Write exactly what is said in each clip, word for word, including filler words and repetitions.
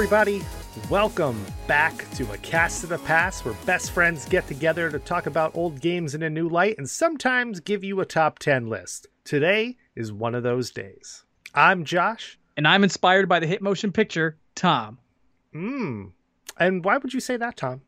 everybody. Welcome back to A Cast of the Past, where best friends get together to talk about old games in a new light and sometimes give you a top ten list. Today is one of those days. I'm Josh. And I'm inspired by the hit motion picture, Tom. Hmm. And why would you say that, Tom?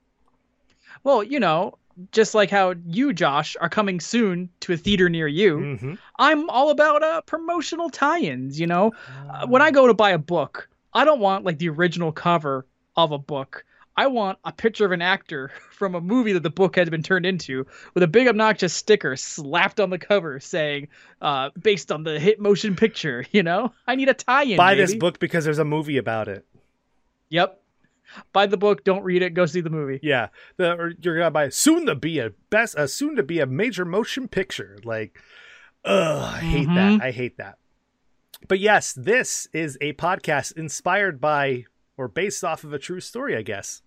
Well, you know, just like how you, Josh, are coming soon to a theater near you, Mm-hmm. I'm all about uh, promotional tie-ins, you know? Uh, when I go to buy a book, I don't want like the original cover of a book. I want a picture of an actor from a movie that the book has been turned into with a big obnoxious sticker slapped on the cover saying, uh, based on the hit motion picture, you know? I need a tie-in, Buy baby. this book because there's a movie about it. Yep. Buy the book, don't read it, go see the movie. Yeah. The, or you're going to buy soon to be a best, uh, soon to be a major motion picture. Like, ugh, I hate Mhm. that. I hate that. But yes, this is a podcast inspired by or based off of a true story, I guess.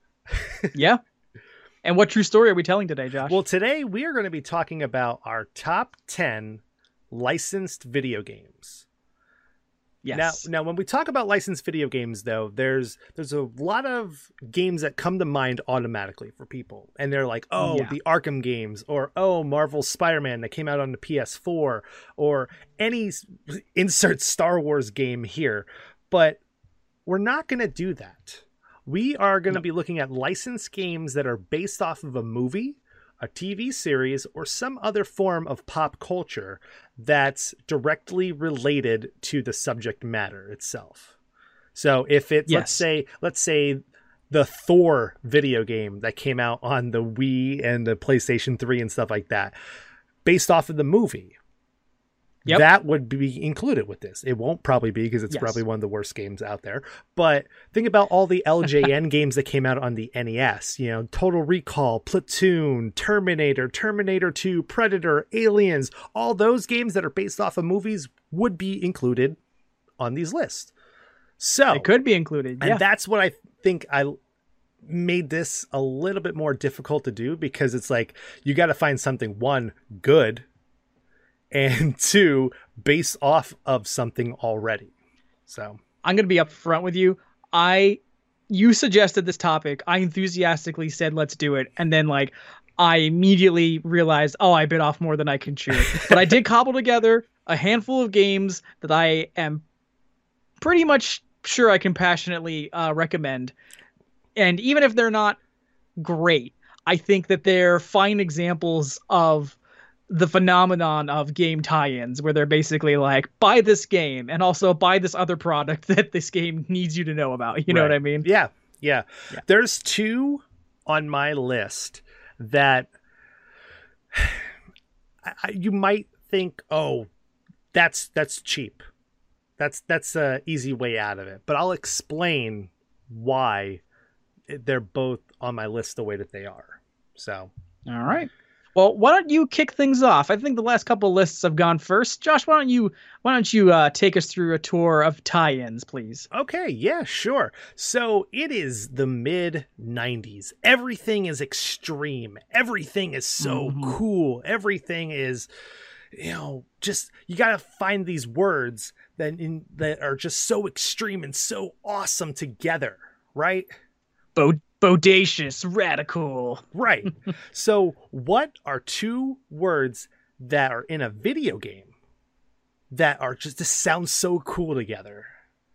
Yeah. And what true story are we telling today, Josh? Well, today we are going to be talking about our top ten licensed video games. yes. Now, now, when we talk about licensed video games, though, there's there's a lot of games that come to mind automatically for people. And they're like, oh, Yeah. the Arkham games, or oh, Marvel's Spider-Man that came out on the P S four, or any s- insert Star Wars game here. But we're not going to do that. We are going to No. be looking at licensed games that are based off of a movie, a T V series, or some other form of pop culture that's directly related to the subject matter itself. So if it's, let's Yes. say, let's say the Thor video game that came out on the Wii and the PlayStation three and stuff like that, based off of the movie, Yep. that would be included with this. It won't probably be because it's Yes. probably one of the worst games out there. But think about all the L J N games that came out on the N E S. You know, Total Recall, Platoon, Terminator, Terminator two, Predator, Aliens. All those games that are based off of movies would be included on these lists. So It could be included. and Yeah. that's what I think I made this a little bit more difficult to do, because it's like you got to find something, one, good, and two, based off of something already. So I'm going to be upfront with you. I, you suggested this topic. I enthusiastically said, let's do it. And then like, I immediately realized, oh, I bit off more than I can chew. But I did cobble together a handful of games that I am pretty much sure I can passionately uh, recommend. And even if they're not great, I think that they're fine examples of the phenomenon of game tie-ins, where they're basically like, buy this game and also buy this other product that this game needs you to know about. You know Right. what I mean? Yeah, yeah. Yeah. There's two on my list that I, I- you might think, oh, that's that's cheap. That's that's a easy way out of it. But I'll explain why they're both on my list the way that they are. So All right. Well, why don't you kick things off? I think the last couple of lists have gone first. Josh, why don't you why don't you uh, take us through a tour of tie-ins, please? okay, yeah, sure. So it is the mid nineties. Everything is extreme. Everything is so Mhm. cool. Everything is, you know, just you got to find these words that in that are just so extreme and so awesome together, right? Bo- bodacious, radical. Right. So what are two words that are in a video game that are just to sound so cool together?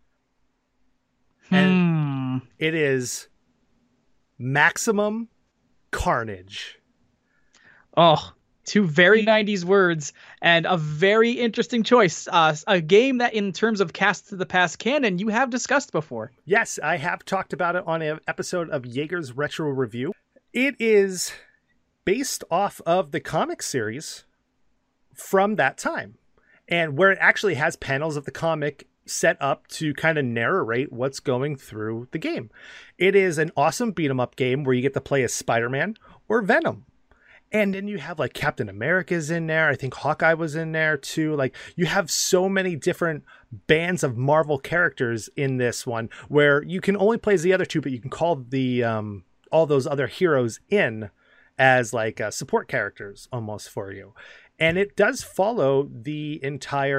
Hmm. It is Maximum Carnage. Oh, two very nineties words and a very interesting choice. Uh, a game that, in terms of Cast to the Past canon, you have discussed before. Yes, I have talked about it on an episode of Jaeger's Retro Review. It is based off of the comic series from that time, and where it actually has panels of the comic set up to kind of narrate what's going through the game. It is an awesome beat 'em up game where you get to play as Spider-Man or Venom. And then you have like Captain America's in there. I think Hawkeye was in there too. Like you have so many different bands of Marvel characters in this one, where you can only play as the other two, but you can call the um, all those other heroes in as like uh, support characters almost for you. And it does follow the entire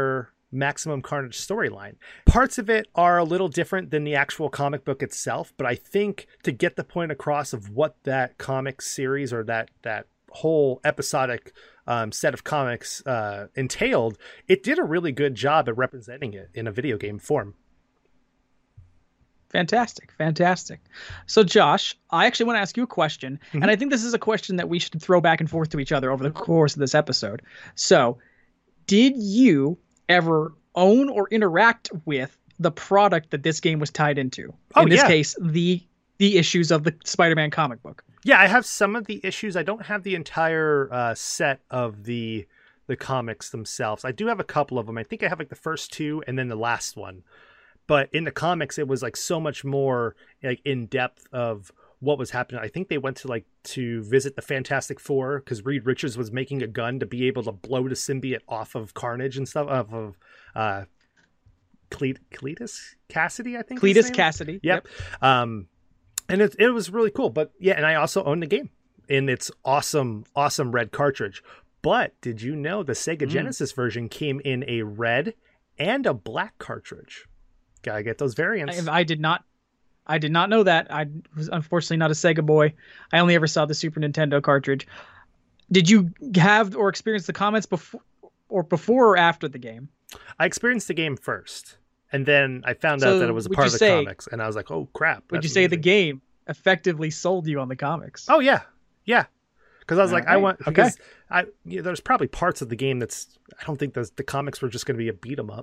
Maximum Carnage storyline. Parts of it are a little different than the actual comic book itself, but I think to get the point across of what that comic series or that that whole episodic um, set of comics uh, entailed, it did a really good job at representing it in a video game form. Fantastic. Fantastic. So, Josh, I actually want to ask you a question, mm-hmm. and I think this is a question that we should throw back and forth to each other over the course of this episode. So, did you ever own or interact with the product that this game was tied into? Oh, in this yeah. case, the the issues of the Spider-Man comic book. Yeah, I have some of the issues. I don't have the entire uh, set of the the comics themselves. I do have a couple of them. I think I have like the first two and then the last one. But in the comics, it was like so much more like in depth of what was happening. I think they went to like to visit the Fantastic Four because Reed Richards was making a gun to be able to blow the symbiote off of Carnage and stuff. Off of uh, Cle- Cletus Cassidy, I think. Cletus Cassidy. Yep. yep. Um, and it it was really cool. But yeah, and I also own the game in its awesome, awesome red cartridge. But did you know the Sega mm. Genesis version came in a red and a black cartridge? Gotta get those variants. I, I did not. I did not know that. I was unfortunately not a Sega boy. I only ever saw the Super Nintendo cartridge. Did you have or experience the comments before, or before or after the game? I experienced the game first, and then I found so out that it was a part of the say, comics, and I was like, "Oh crap!" Would you say amazing. The game effectively sold you on the comics? Oh yeah, yeah. Because I was All like, right. I want because okay. I you know, there's probably parts of the game that's I don't think the the comics were just going to be a beat 'em up.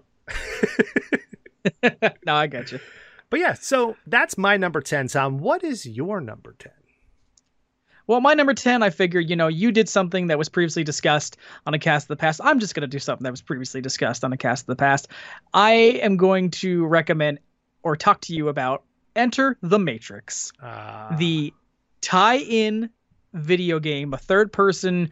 No, I got you. But yeah, so that's my number ten, Tom. What is your number ten? Well, my number ten, I figured, you know, you did something that was previously discussed on a Cast of the Past. I'm just going to do something that was previously discussed on a Cast of the Past. I am going to recommend or talk to you about Enter the Matrix, uh... the tie-in video game, a third-person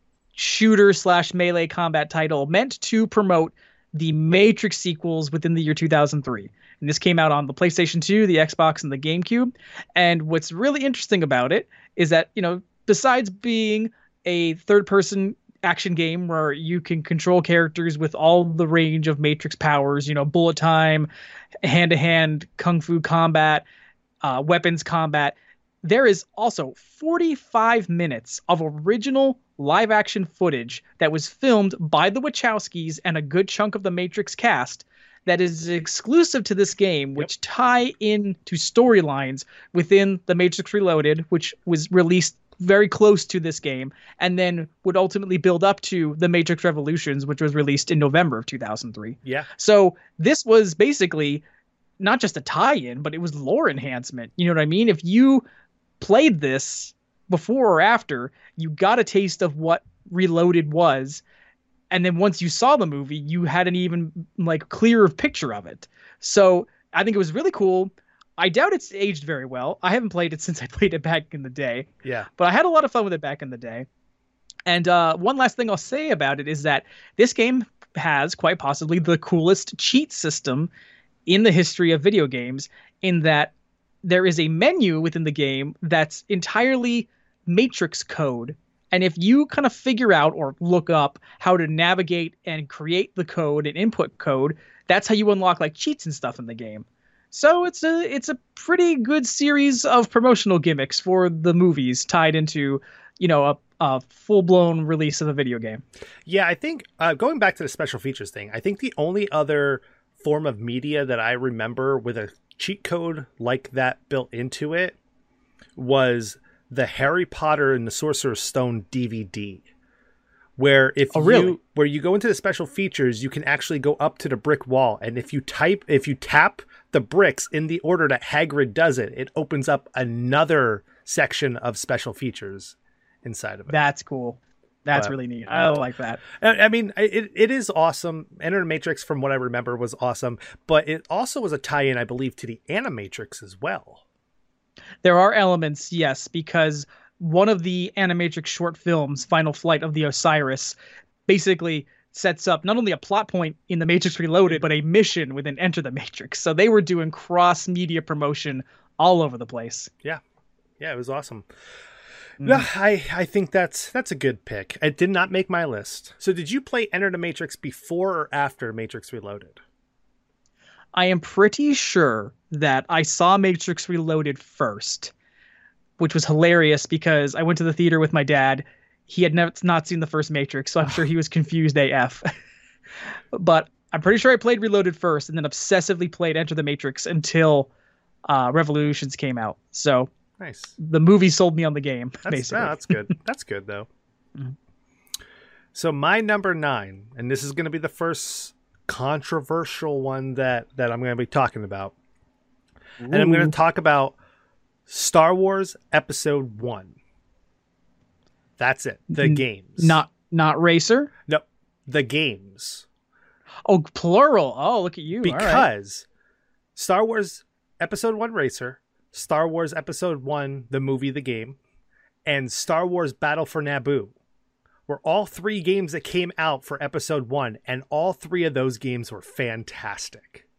shooter slash melee combat title meant to promote the Matrix sequels within the year two thousand three. And this came out on the PlayStation two, the Xbox, and the GameCube. And what's really interesting about it is that, you know, besides being a third-person action game where you can control characters with all the range of Matrix powers, you know, bullet time, hand-to-hand kung fu combat, uh, weapons combat, there is also forty-five minutes of original live-action footage that was filmed by the Wachowskis and a good chunk of the Matrix cast that is exclusive to this game, which yep. tie in to storylines within the Matrix Reloaded, which was released very close to this game, and then would ultimately build up to the Matrix Revolutions, which was released in November of two thousand three. Yeah. So this was basically not just a tie-in, but it was lore enhancement. You know what I mean? If you played this before or after, you got a taste of what Reloaded was, and then once you saw the movie, you had an even like clearer picture of it. So I think it was really cool. I doubt it's aged very well. I haven't played it since I played it back in the day. Yeah. But I had a lot of fun with it back in the day. And uh, one last thing I'll say about it is that this game has quite possibly the coolest cheat system in the history of video games, in that there is a menu within the game that's entirely Matrix code. And if you kind of figure out or look up how to navigate and create the code and input code, that's how you unlock like cheats and stuff in the game. So it's a it's a pretty good series of promotional gimmicks for the movies tied into, you know, a, a full-blown release of a video game. Yeah, I think uh, going back to the special features thing, I think the only other form of media that I remember with a cheat code like that built into it was the Harry Potter and the Sorcerer's Stone D V D, where if oh, really? you where you go into the special features, you can actually go up to the brick wall, and if you type if you tap the bricks in the order that Hagrid does it, it opens up another section of special features inside of it. That's cool. That's but, really neat. I like that. I mean, it it is awesome. Enter the Matrix, from what I remember, was awesome, but it also was a tie-in, I believe, to the Animatrix as well. There are elements, yes, because one of the Animatrix short films, Final Flight of the Osiris, basically sets up not only a plot point in The Matrix Reloaded, but a mission within Enter the Matrix. So they were doing cross-media promotion all over the place. Yeah. Yeah, it was awesome. No, I, I think that's that's a good pick. It did not make my list. So did you play Enter the Matrix before or after Matrix Reloaded? I am pretty sure that I saw Matrix Reloaded first, which was hilarious because I went to the theater with my dad. He had never not seen the first Matrix, so I'm sure he was confused A F. But I'm pretty sure I played Reloaded first and then obsessively played Enter the Matrix until uh, Revolutions came out. So nice. The movie sold me on the game, that's, basically. No, that's good. That's good, though. Mm-hmm. So my number nine, and this is going to be the first controversial one that, that I'm going to be talking about. Ooh. And I'm going to talk about Star Wars Episode one. That's it. The N- games. Not not Racer? No, the games. Oh, plural. Oh, look at you. Because right. Star Wars Episode one Racer, Star Wars Episode one, the movie, the game, and Star Wars Battle for Naboo were all three games that came out for Episode one, and all three of those games were fantastic.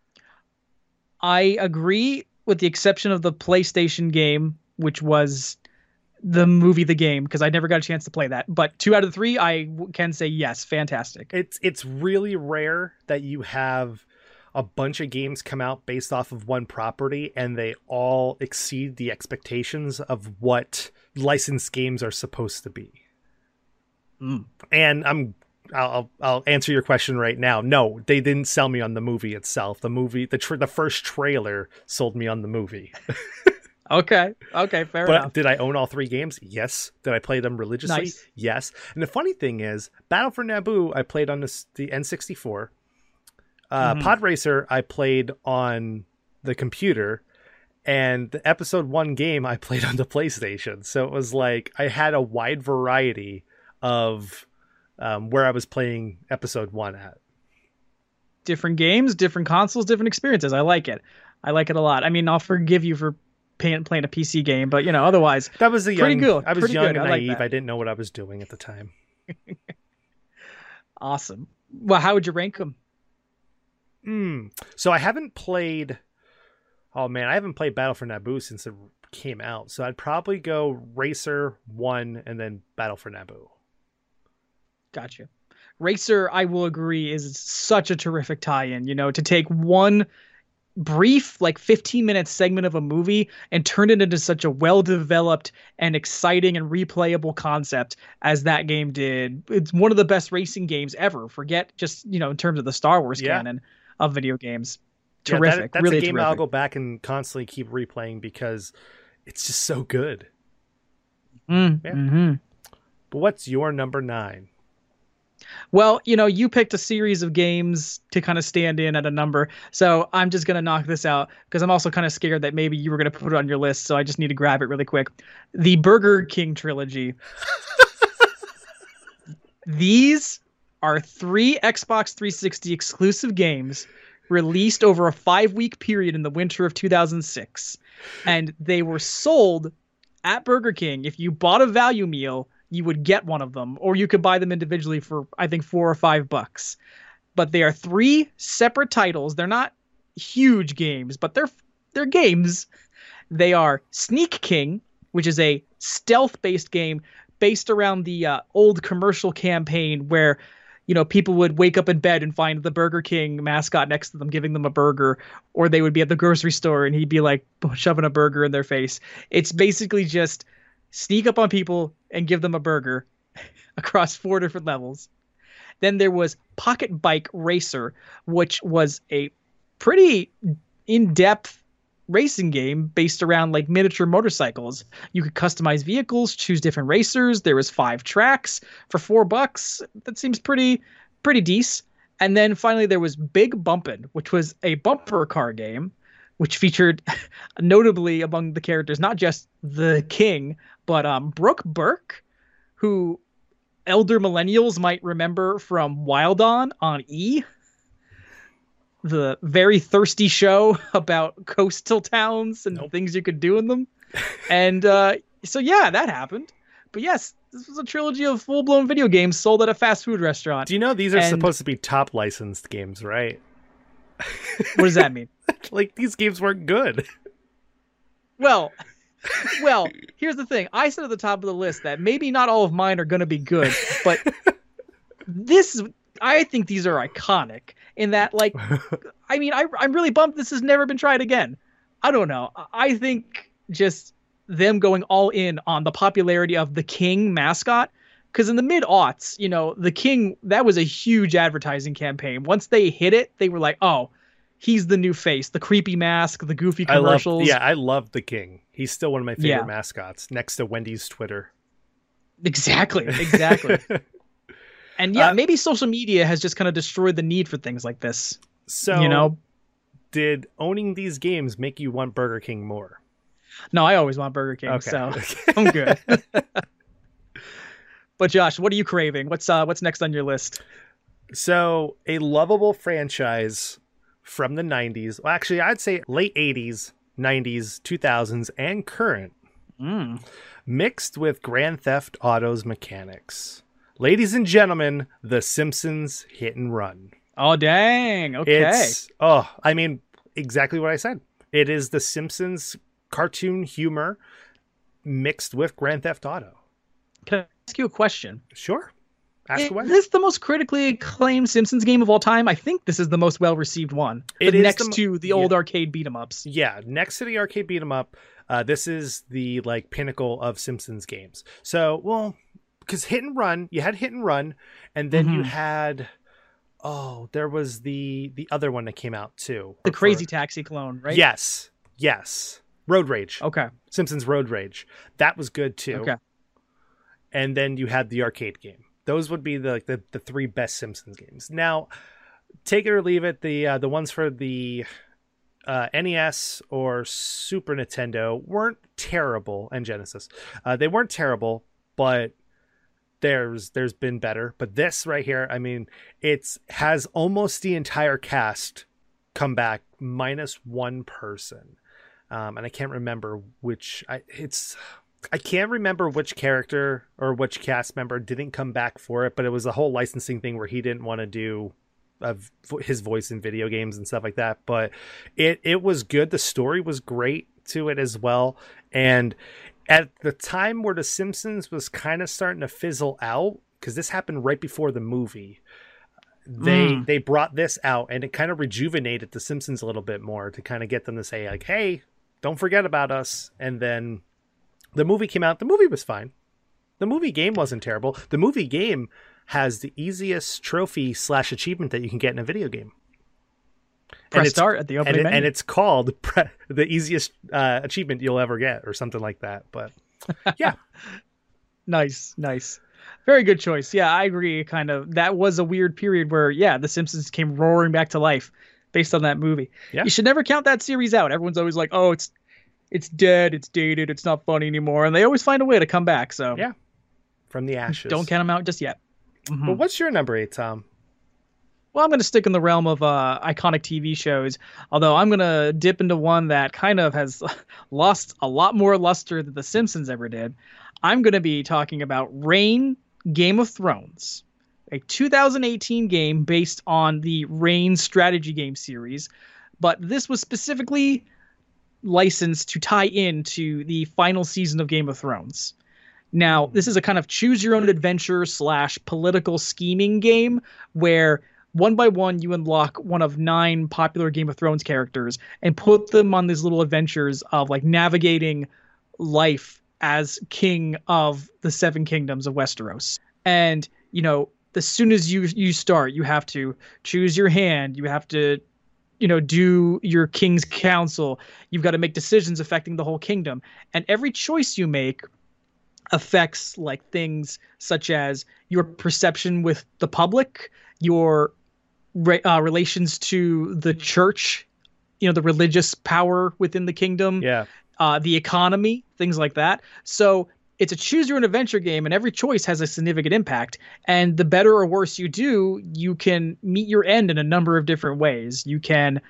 I agree, with the exception of the PlayStation game, which was the movie, the game, because I never got a chance to play that. But two out of the three, I w- can say yes, fantastic. It's it's really rare that you have a bunch of games come out based off of one property and they all exceed the expectations of what licensed games are supposed to be. Mm. And I'm I'll I'll answer your question right now. No, they didn't sell me on the movie itself. The movie, the tra- the first trailer sold me on the movie. Okay. Okay. Fair but enough. Did I own all three games? Yes. Did I play them religiously? Nice. Yes. And the funny thing is, Battle for Naboo, I played on this, the N sixty-four. Uh, mm-hmm. Pod Racer, I played on the computer. And the Episode one game, I played on the PlayStation. So it was like I had a wide variety of um, where I was playing Episode one at. Different games, different consoles, different experiences. I like it. I like it a lot. I mean, I'll forgive you for playing, playing a P C game, but, you know, otherwise, that was a young, pretty good. I was pretty young good. and I naive. like I didn't know what I was doing at the time. Awesome. Well, how would you rank them? Mm. So I haven't played... Oh, man, I haven't played Battle for Naboo since it came out. So I'd probably go Racer, one, and then Battle for Naboo. Gotcha. Racer, I will agree, is such a terrific tie-in. You know, to take one brief, like fifteen minute segment of a movie and turn it into such a well-developed and exciting and replayable concept as that game did. It's one of the best racing games ever. Forget just, you know, in terms of the Star Wars yeah. canon of video games. Terrific. Yeah, that, that's really a game terrific. I'll go back and constantly keep replaying because it's just so good. Mm, yeah. Mm-hmm. But what's your number nine? Well, you know, you picked a series of games to kind of stand in at a number. So I'm just going to knock this out because I'm also kind of scared that maybe you were going to put it on your list. So I just need to grab it really quick. The Burger King trilogy. These are three Xbox three sixty exclusive games released over a five week period in the winter of two thousand six. And they were sold at Burger King. If you bought a value meal, you would get one of them, or you could buy them individually for, I think, four or five bucks. But they are three separate titles. They're not huge games, but they're they're games. They are Sneak King, which is a stealth-based game based around the uh, old commercial campaign where, you know, people would wake up in bed and find the Burger King mascot next to them, giving them a burger, or they would be at the grocery store and he'd be like shoving a burger in their face. It's basically just sneak up on people and give them a burger across four different levels. Then there was Pocket Bike Racer, which was a pretty in-depth racing game based around like miniature motorcycles. You could customize vehicles, choose different racers. There was five tracks for four bucks. That seems pretty, pretty decent. And then finally there was Big Bumpin', which was a bumper car game, which featured notably among the characters, not just the king, but um, Brooke Burke, who elder millennials might remember from Wild On on E! The very thirsty show about coastal towns and nope. things you could do in them. And uh, so, yeah, that happened. But yes, this was a trilogy of full-blown video games sold at a fast food restaurant. Do you know these are and supposed to be top licensed games, right? What does that mean? Like, these games weren't good. Well, Well, here's the thing. I said at the top of the list that maybe not all of mine are going to be good, but this, I think these are iconic in that, like, I mean, I, I'm really bummed this has never been tried again. I don't know. I think just them going all in on the popularity of the King mascot, because in the mid-aughts, you know, the King, that was a huge advertising campaign. Once they hit it, they were like, oh, he's the new face, the creepy mask, the goofy commercials. I love, yeah, I love the King. He's still one of my favorite Yeah. mascots, next to Wendy's Twitter. Exactly, exactly. And yeah, Uh, maybe social media has just kind of destroyed the need for things like this. So, You know? did owning these games make you want Burger King more? No, I always want Burger King, Okay. so I'm good. But Josh, what are you craving? What's uh what's next on your list? So, a lovable franchise from the nineties. Well, actually, I'd say late eighties, nineties, two thousands, and current, Mm. mixed with Grand Theft Auto's mechanics. Ladies and gentlemen, The Simpsons Hit and Run. Oh dang. Okay. It's, oh, I mean, exactly what I said. It is The Simpsons cartoon humor mixed with Grand Theft Auto. Can I ask you a question? Sure. Ask Is away. this the most critically acclaimed Simpsons game of all time? I think this is the most well-received one. It But is next the mo- to the yeah. old arcade beat 'em ups. Yeah, next to the arcade beat 'em up, uh, this is the like pinnacle of Simpsons games. So, well, because Hit and Run, you had Hit and Run, and then you Mhm. had, oh, there was the the other one that came out too. The For- Crazy Taxi clone, right? Yes, yes, Road Rage. Okay. Simpsons Road Rage. That was good too. Okay. And then you had the arcade game. Those would be the like, the, the three best Simpsons games. Now, take it or leave it, the uh, the ones for the uh, N E S or Super Nintendo weren't terrible, and Genesis. Uh, they weren't terrible, but there's there's been better. But this right here, I mean, it's has almost the entire cast come back minus one person. Um, and I can't remember which I it's I can't remember which character or which cast member didn't come back for it, but it was a whole licensing thing where he didn't want to do of his voice in video games and stuff like that. But it it was good. The story was great to it as well. And at the time where The Simpsons was kind of starting to fizzle out, because this happened right before the movie, they Mm. they brought this out, and it kind of rejuvenated The Simpsons a little bit more to kind of get them to say like, hey, don't forget about us. And then the movie came out. The movie was fine. The movie game wasn't terrible. The movie game has the easiest trophy slash achievement that you can get in a video game. Press it's- start at the And, opening it, menu. and it's called pre- the easiest uh, achievement you'll ever get, or something like that. But yeah, Nice, nice. Very good choice. Yeah, I agree. Kind of. That was a weird period where, yeah, The Simpsons came roaring back to life based on that movie. Yeah. You should never count that series out. Everyone's always like, oh, it's it's dead, it's dated, it's not funny anymore. And they always find a way to come back. So Yeah. from the ashes. don't count them out just yet. Mhm. But what's your number eight, Tom? Well, I'm going to stick in the realm of uh, iconic T V shows, although I'm going to dip into one that kind of has lost a lot more luster than The Simpsons ever did. I'm going to be talking about Reign Game of Thrones, a two thousand eighteen game based on the Reign strategy game series, but this was specifically licensed to tie into the final season of Game of Thrones. Now, this is a kind of choose your own adventure slash political scheming game where one by one you unlock one of nine popular Game of Thrones characters and put them on these little adventures of like navigating life as king of the seven kingdoms of Westeros. And, you know, as soon as you you start, you have to choose your hand, you have to, you know, do your king's council, you've got to make decisions affecting the whole kingdom. And every choice you make affects like things such as your perception with the public, your re- uh, relations to the church, you know, the religious power within the kingdom, Yeah. uh, the economy, things like that. So it's a choose your own adventure game, and every choice has a significant impact. And the better or worse you do, you can meet your end in a number of different ways. You can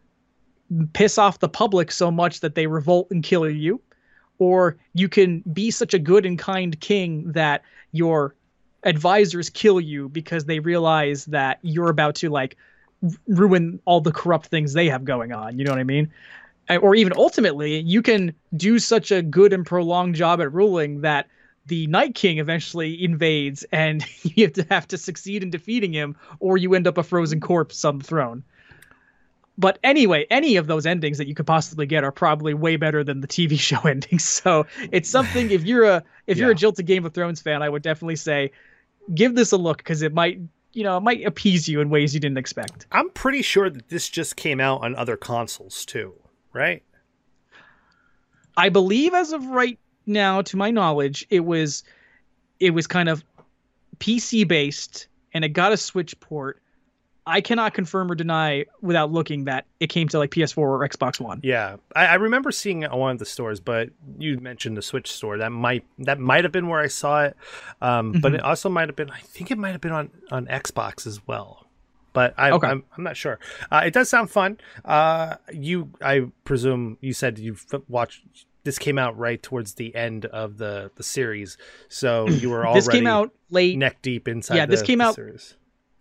piss off the public so much that they revolt and kill you, or you can be such a good and kind king that your advisors kill you because they realize that you're about to like ruin all the corrupt things they have going on. You know what I mean? or even ultimately, you can do such a good and prolonged job at ruling that the Night King eventually invades and you have to have to succeed in defeating him, or you end up a frozen corpse on the throne. But anyway, any of those endings that you could possibly get are probably way better than the T V show endings. So it's something, if you're a if you're Yeah. a jilted Game of Thrones fan, I would definitely say give this a look, because it might, you know, it might appease you in ways you didn't expect. I'm pretty sure that this just came out on other consoles too, right? I believe as of right now, to my knowledge, it was it was kind of P C based, and it got a Switch port. I cannot confirm or deny without looking that it came to like P S four or Xbox One. Yeah, I, I remember seeing it at one of the stores, but you mentioned the Switch store. That might that might have been where I saw it, um, but it also might have been. I think it might have been on, on Xbox as well, but I, Okay. I'm I'm not sure. Uh, it does sound fun. Uh, you, I presume you said you've watched. This came out right towards the end of the, the series, so you were already This came out late. neck deep inside. Yeah, this the, came the out- series.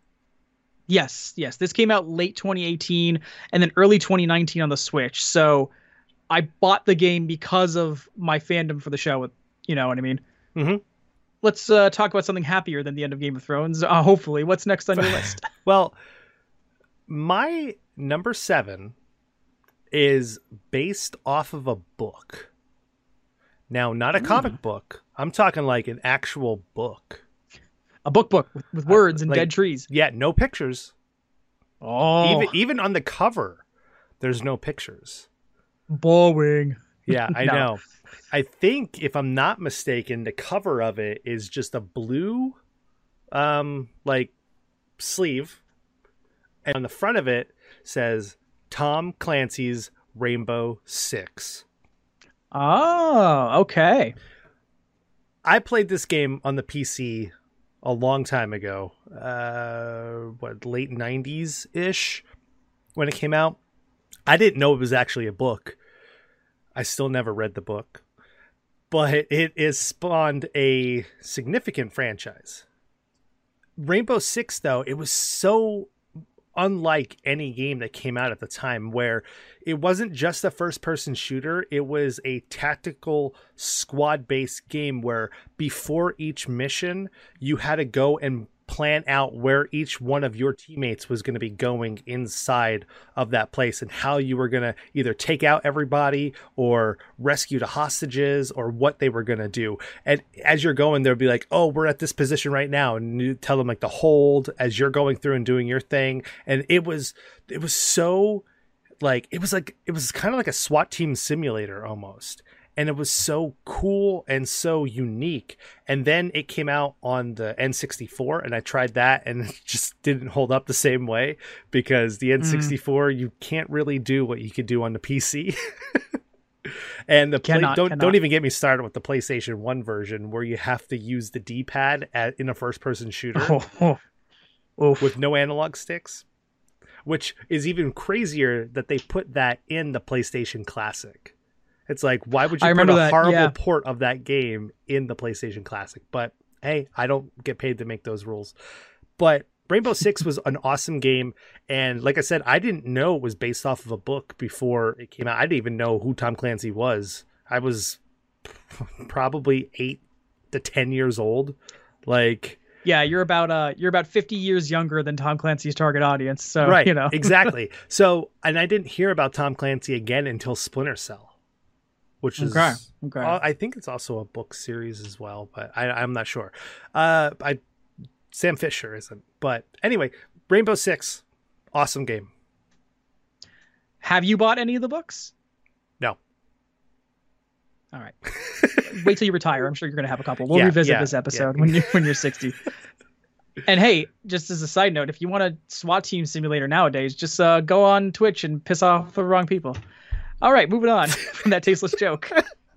Yes, yes. This came out late twenty eighteen and then early twenty nineteen on the Switch. So I bought the game because of my fandom for the show. You know what I mean? Mhm. Let's uh, talk about something happier than the end of Game of Thrones. Uh, hopefully. What's next on your list? Well, my number seven is based off of a book. Now, not a comic book. I'm talking like an actual book. A book book with, with words and like- dead trees. Yeah, no pictures. Oh, Even even on the cover, there's no pictures. boring. Yeah, I No. know. I think, if I'm not mistaken, the cover of it is just a blue, um, like sleeve, and on the front of it says Tom Clancy's Rainbow Six. Oh, okay. I played this game on the P C a long time ago. Uh, what, late nineties ish when it came out. I didn't know it was actually a book. I still never read the book, but it has spawned a significant franchise. Rainbow Six, though, it was so unlike any game that came out at the time, where it wasn't just a first person shooter. It was a tactical squad based game where before each mission you had to go and plan out where each one of your teammates was going to be going inside of that place, and how you were going to either take out everybody or rescue the hostages, or what they were going to do. And as you're going, they'll be like, oh, we're at this position right now, and you tell them like to hold as you're going through and doing your thing. And it was it was so like it was like it was kind of like a SWAT team simulator almost. And it was so cool and so unique. And then it came out on the N sixty-four, and I tried that, and it just didn't hold up the same way, because the N sixty-four, you can't really do what you could do on the P C. And the play, Cannot, don't cannot. don't even get me started with the PlayStation one version, where you have to use the D-pad at, in a first-person shooter Oh, oh. Oof. with no analog sticks, which is even crazier that they put that in the PlayStation Classic. It's like, why would you I put remember a that, horrible yeah. port of that game in the PlayStation Classic? But hey, I don't get paid to make those rules. But Rainbow Six was an awesome game. And like I said, I didn't know it was based off of a book before it came out. I didn't even know who Tom Clancy was. I was probably eight to ten years old. Like, Yeah, you're about uh you're about fifty years younger than Tom Clancy's target audience. So right, you know. exactly. So, and I didn't hear about Tom Clancy again until Splinter Cell, which is, Okay, okay. uh, I think it's also a book series as well, but I, I'm not sure. Uh, I Sam Fisher isn't, but anyway, Rainbow Six, awesome game. Have you bought any of the books? No. All right. Wait till you retire. I'm sure you're gonna have a couple. We'll Yeah, revisit yeah, this episode yeah. when you when you're sixty. And hey, just as a side note, if you want a SWAT team simulator nowadays, just uh, go on Twitch and piss off the wrong people. All right, moving on from that tasteless joke.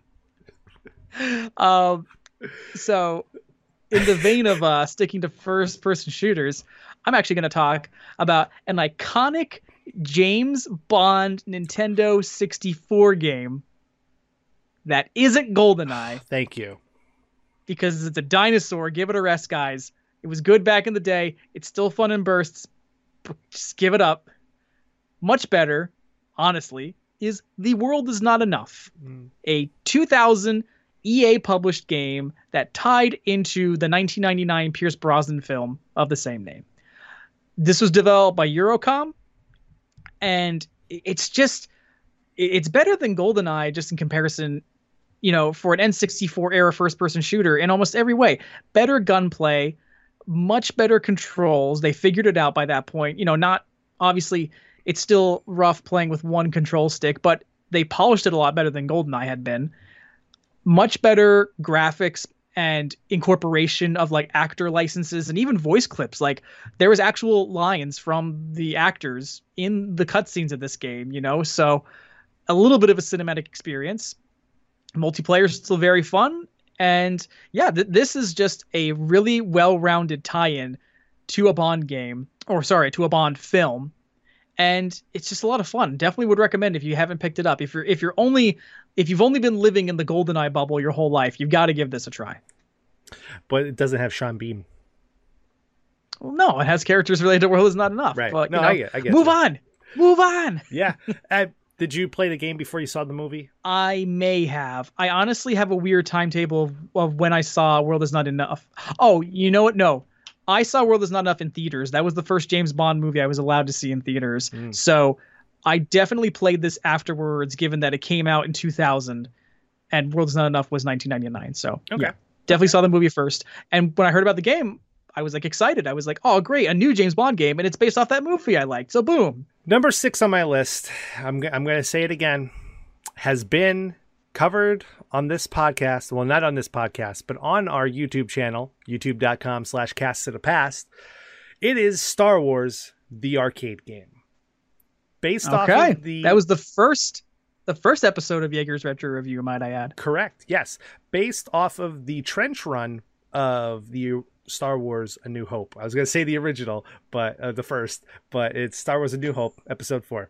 um, so, in the vein of uh, sticking to first-person shooters, I'm actually going to talk about an iconic James Bond Nintendo sixty-four game that isn't GoldenEye, Thank you. because it's a dinosaur. Give it a rest, guys. It was good back in the day. It's still fun in bursts. But just give it up. Much better, honestly, is The World Is Not Enough, Mm. a two thousand E A published game that tied into the nineteen ninety-nine Pierce Brosnan film of the same name. This was developed by Eurocom, and it's just it's better than GoldenEye just in comparison, you know, for an N sixty-four era first-person shooter in almost every way. Better gunplay, much better controls. They figured it out by that point. You know, not obviously it's still rough playing with one control stick, but they polished it a lot better than GoldenEye had been. Much better graphics and incorporation of like actor licenses and even voice clips. Like there was actual lines from the actors in the cutscenes of this game, you know, so a little bit of a cinematic experience. Multiplayer is still very fun. And yeah, th- this is just a really well-rounded tie-in to a Bond game, or sorry, to a Bond film. And it's just a lot of fun. Definitely would recommend if you haven't picked it up. If you're if you're only if you've only been living in the GoldenEye bubble your whole life, you've got to give this a try. But it doesn't have Sean Bean. Well, no, it has characters related to World Is Not Enough. Right. But, No, you know, I get- I get move you. on. Move on. Yeah. uh, did you play the game before you saw the movie? I may have. I honestly have a weird timetable of, of when I saw World Is Not Enough. Oh, you know what? No. I saw World Is Not Enough in theaters. That was the first James Bond movie I was allowed to see in theaters. Mm. So I definitely played this afterwards, given that it came out in two thousand and World Is Not Enough was nineteen ninety-nine. So Okay. yeah, definitely saw the movie first. And when I heard about the game, I was like excited. I was like, oh, great, a new James Bond game. And it's based off that movie I liked. So boom. Number six on my list, I'm, g- I'm going to say it again, has been covered on this podcast. Well, not on this podcast, but on our YouTube channel, youtube.com slash cast to the past. It is Star Wars, the arcade game. Based off Okay. of the... That was the first the first episode of Jaeger's Retro Review, might I add. Correct, yes. Based off of the trench run of the Star Wars A New Hope. I was going to say the original, but uh, the first, but it's Star Wars A New Hope, episode four.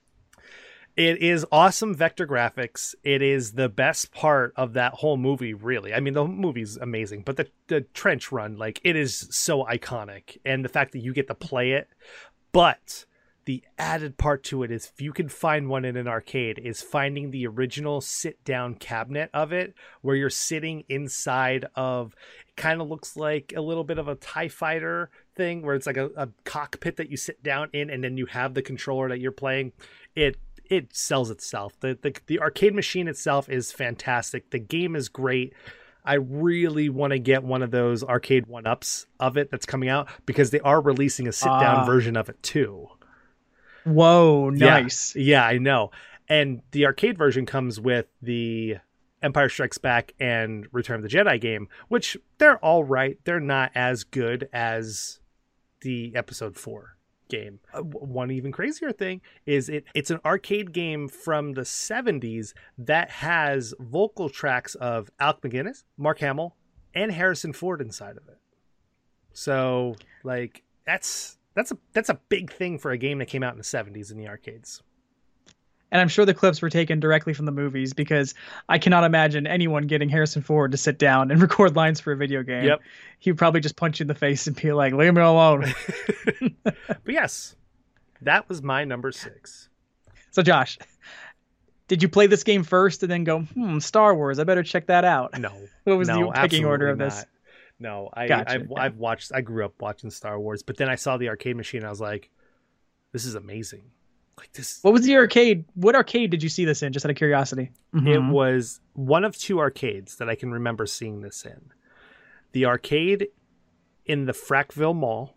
It is awesome vector graphics. It is the best part of that whole movie, really. I mean, the movie's amazing, but the, the trench run, like, it is so iconic. And the fact that you get to play it, but the added part to it is, if you can find one in an arcade, is finding the original sit-down cabinet of it, where you're sitting inside of, it kind of looks like a little bit of a TIE fighter thing, where it's like a, a cockpit that you sit down in, and then you have the controller that you're playing. It it sells itself. The, the the arcade machine itself is fantastic. The game is great. I really want to get one of those arcade one-ups of it that's coming out, because they are releasing a sit-down Ah. version of it too. Whoa, nice. Yeah, yeah, I know. And the arcade version comes with the Empire Strikes Back and Return of the Jedi game, which they're all right. They're not as good as the episode four game. Uh, w- one even crazier thing is it it's an arcade game from the seventies that has vocal tracks of Alec McGuinness, Mark Hamill, and Harrison Ford inside of it. So, like, that's that's a that's a big thing for a game that came out in the seventies in the arcades. And I'm sure the clips were taken directly from the movies, because I cannot imagine anyone getting Harrison Ford to sit down and record lines for a video game. Yep. He would probably just punch you in the face and be like, leave me alone. But yes, that was my number six. So Josh, did you play this game first and then go, hmm, Star Wars, I better check that out? No. What was no, the picking order of absolutely this? not. No, I, Gotcha, I've, yeah. I've watched, I grew up watching Star Wars, but then I saw the arcade machine and I was like, this is amazing. Like this, What was the arcade? What arcade did you see this in, just out of curiosity? it Mhm. was one of two arcades that I can remember seeing this in. The arcade in the Frackville Mall.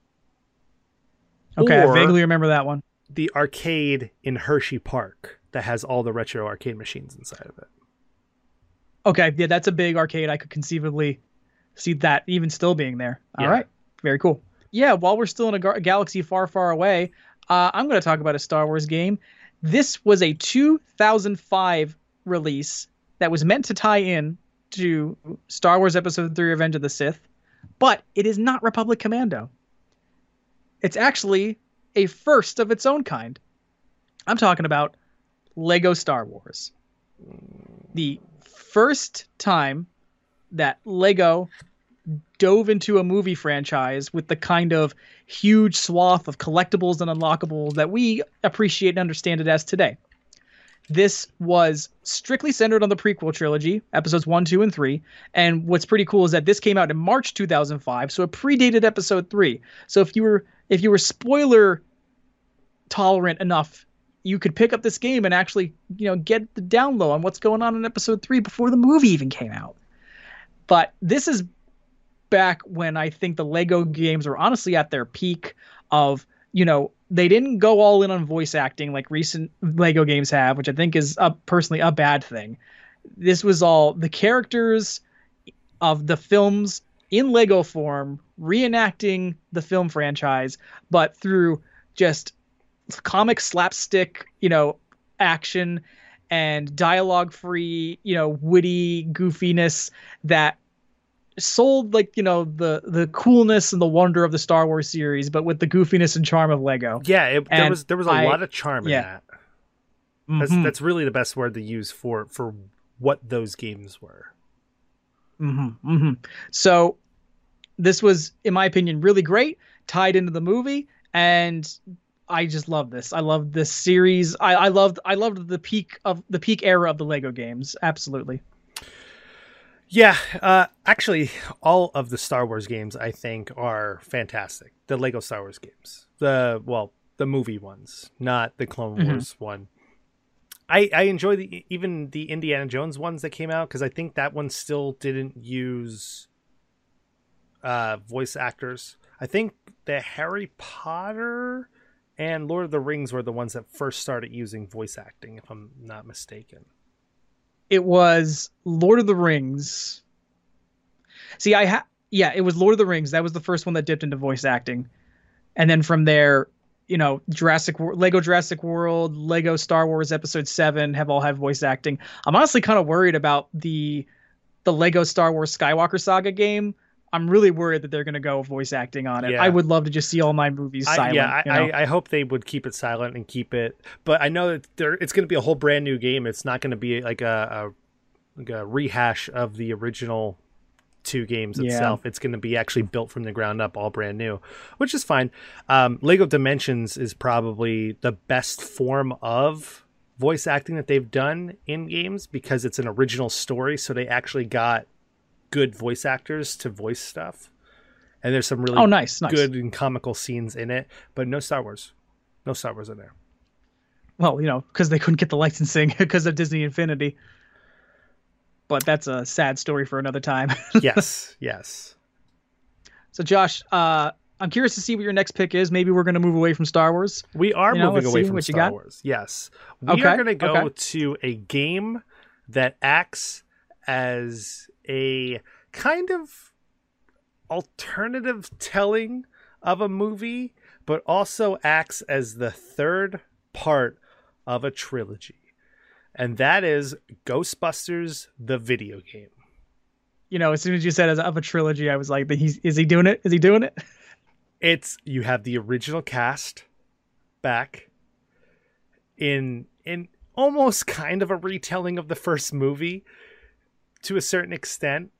Okay, or I vaguely remember that one. the arcade in Hershey Park that has all the retro arcade machines inside of it. Okay, yeah, that's a big arcade. I could conceivably see that even still being there. All Yeah. right, very cool. Yeah, while we're still in a, gar- galaxy far, far away, uh, I'm going to talk about a Star Wars game. This was a two thousand five release that was meant to tie in to Star Wars Episode three Revenge of the Sith, but it is not Republic Commando. It's actually a first of its own kind. I'm talking about Lego Star Wars. The first time that Lego dove into a movie franchise with the kind of huge swath of collectibles and unlockables that we appreciate and understand it as today. this was strictly centered on the prequel trilogy, episodes one, two, and three. And what's pretty cool is that this came out in March two thousand five, so it predated episode three. So if you were if you were spoiler tolerant enough, you could pick up this game and actually, you know, get the down low on what's going on in episode three before the movie even came out. But this is back when I think the Lego games were honestly at their peak of, you know, they didn't go all in on voice acting like recent Lego games have, which I think is a, personally a bad thing. This was all the characters of the films in Lego form, reenacting the film franchise, but through just comic slapstick, you know, action and dialogue free, you know, witty goofiness that sold, like, you know, the the coolness and the wonder of the Star Wars series, but with the goofiness and charm of Lego. Yeah, it, there and was there was a I, lot of charm yeah. in that. That's Mm-hmm. that's really the best word to use for for what those games were. Mm-hmm. Mm-hmm. So this was, in my opinion, really great, tied into the movie, and I just love this. I love this series. I, I loved I loved the peak of the peak era of the Lego games. Absolutely. Yeah, uh, actually, all of the Star Wars games I think are fantastic. The Lego Star Wars games, the well, the movie ones, not the Clone Mm-hmm. Wars one. I I enjoy the even the Indiana Jones ones that came out because I think that one still didn't use uh, voice actors. I think the Harry Potter and Lord of the Rings were the ones that first started using voice acting, if I'm not mistaken. It was Lord of the Rings. See, I ha yeah, it was Lord of the Rings. That was the first one that dipped into voice acting. And then from there, you know, Jurassic Lego Jurassic World, Lego Star Wars Episode seven have all had voice acting. I'm honestly kind of worried about the the Lego Star Wars Skywalker Saga game. I'm really worried that they're going to go voice acting on it. Yeah. I would love to just see all my movies I, silent. yeah, I, you know? I, I hope they would keep it silent and keep it. But I know that there, it's going to be a whole brand new game. It's not going to be like a, a like a rehash of the original two games Yeah. itself. It's going to be actually built from the ground up, all brand new, which is fine. Um, Lego Dimensions is probably the best form of voice acting that they've done in games because it's an original story. So they actually got good voice actors to voice stuff. And there's some really Oh, nice, nice. good and comical scenes in it, but no Star Wars. No Star Wars in there. Well, you know, because they couldn't get the licensing because of Disney Infinity. But that's a sad story for another time. Yes, yes. So, Josh, uh, I'm curious to see what your next pick is. Maybe we're going to move away from Star Wars. We are You know, moving let's away see from what you Star got. Wars. Yes. We Okay, are going to go okay. to a game that acts as a kind of alternative telling of a movie, but also acts as the third part of a trilogy. And that is Ghostbusters, the video game. You know, as soon as you said as of a trilogy, I was like, he's, is he doing it? Is he doing it? It's you have the original cast back in in almost kind of a retelling of the first movie to a certain extent,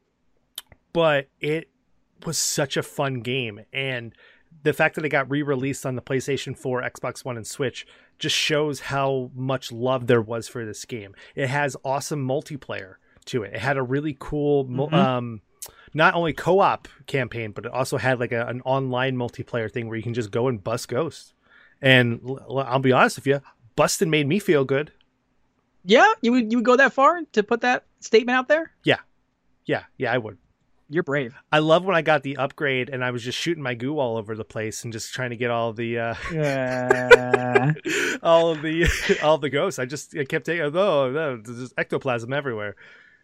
but it was such a fun game, and the fact that it got re-released on the PlayStation four, Xbox One, and Switch just shows how much love there was for this game. It has awesome multiplayer to it. It had a really cool Mm-hmm. um not only co-op campaign, but it also had like a, an online multiplayer thing where you can just go and bust ghosts. And l- I'll be honest with you, busting made me feel good. Yeah, you would you would go that far to put that statement out there? Yeah. Yeah. Yeah, I would. You're brave. I love when I got the upgrade and I was just shooting my goo all over the place and just trying to get all the, uh, Yeah. all of the, all of the ghosts. I just I kept taking, oh, no, there's ectoplasm everywhere.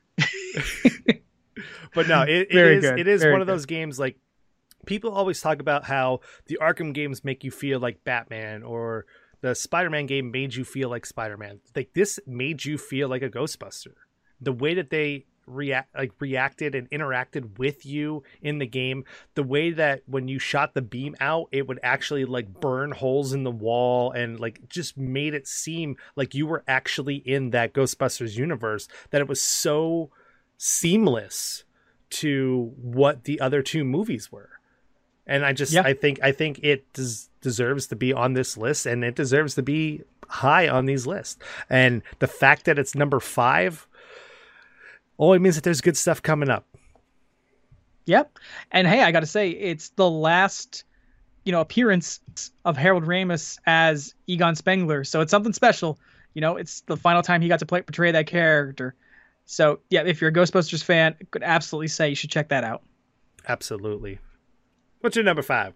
But no, it, it Very is, good, it is very one of good. those games. Like, people always talk about how the Arkham games make you feel like Batman, or the Spider-Man game made you feel like Spider-Man. Like, this made you feel like a Ghostbuster. The way that they react, like reacted and interacted with you in the game, the way that when you shot the beam out, it would actually like burn holes in the wall, and like just made it seem like you were actually in that Ghostbusters universe, that it was so seamless to what the other two movies were. And I just, Yeah. I think, I think it des- deserves to be on this list, and it deserves to be high on these lists. And the fact that it's number five only means that there's good stuff coming up. Yep. And hey, I got to say, it's the last, you know, appearance of Harold Ramis as Egon Spengler. So it's something special. You know, it's the final time he got to play, portray that character. So yeah, if you're a Ghostbusters fan, I could absolutely say you should check that out. Absolutely. What's your number five?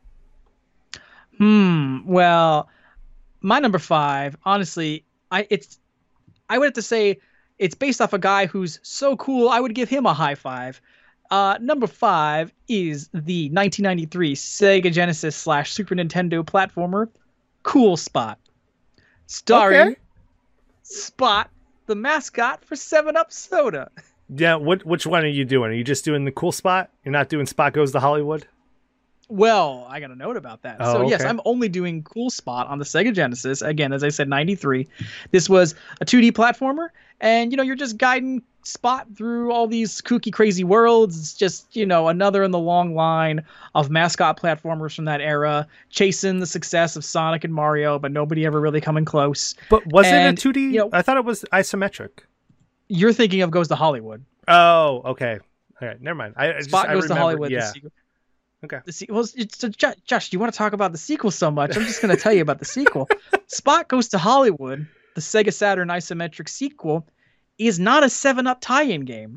Hmm. Well, my number five, honestly, I it's I would have to say it's based off a guy who's so cool, I would give him a high five. Uh, number five is the nineteen ninety-three Sega Genesis slash Super Nintendo platformer Cool Spot, starring Okay. Spot, the mascot for seven up Soda. Yeah, what which one are you doing? Are you just doing the Cool Spot? You're not doing Spot Goes to Hollywood? Well, I got a note about that. Oh, so yes, okay. I'm only doing Cool Spot on the Sega Genesis. Again, as I said, ninety-three. This was a two D platformer, and you know, you're just guiding Spot through all these kooky, crazy worlds. It's just, you know, another in the long line of mascot platformers from that era, chasing the success of Sonic and Mario, but nobody ever really coming close. But was And, it a two D? you know- I thought it was isometric. You're thinking of Goes to Hollywood. Oh, okay. All right, never mind. I, I just, Spot I Goes to remember- Hollywood. The Yeah. sequel. Okay. The se- well, it's, so Josh, Josh, you want to talk about the sequel so much? I'm just going to tell you about the sequel. Spot Goes to Hollywood, the Sega Saturn isometric sequel, is not a seven up tie-in game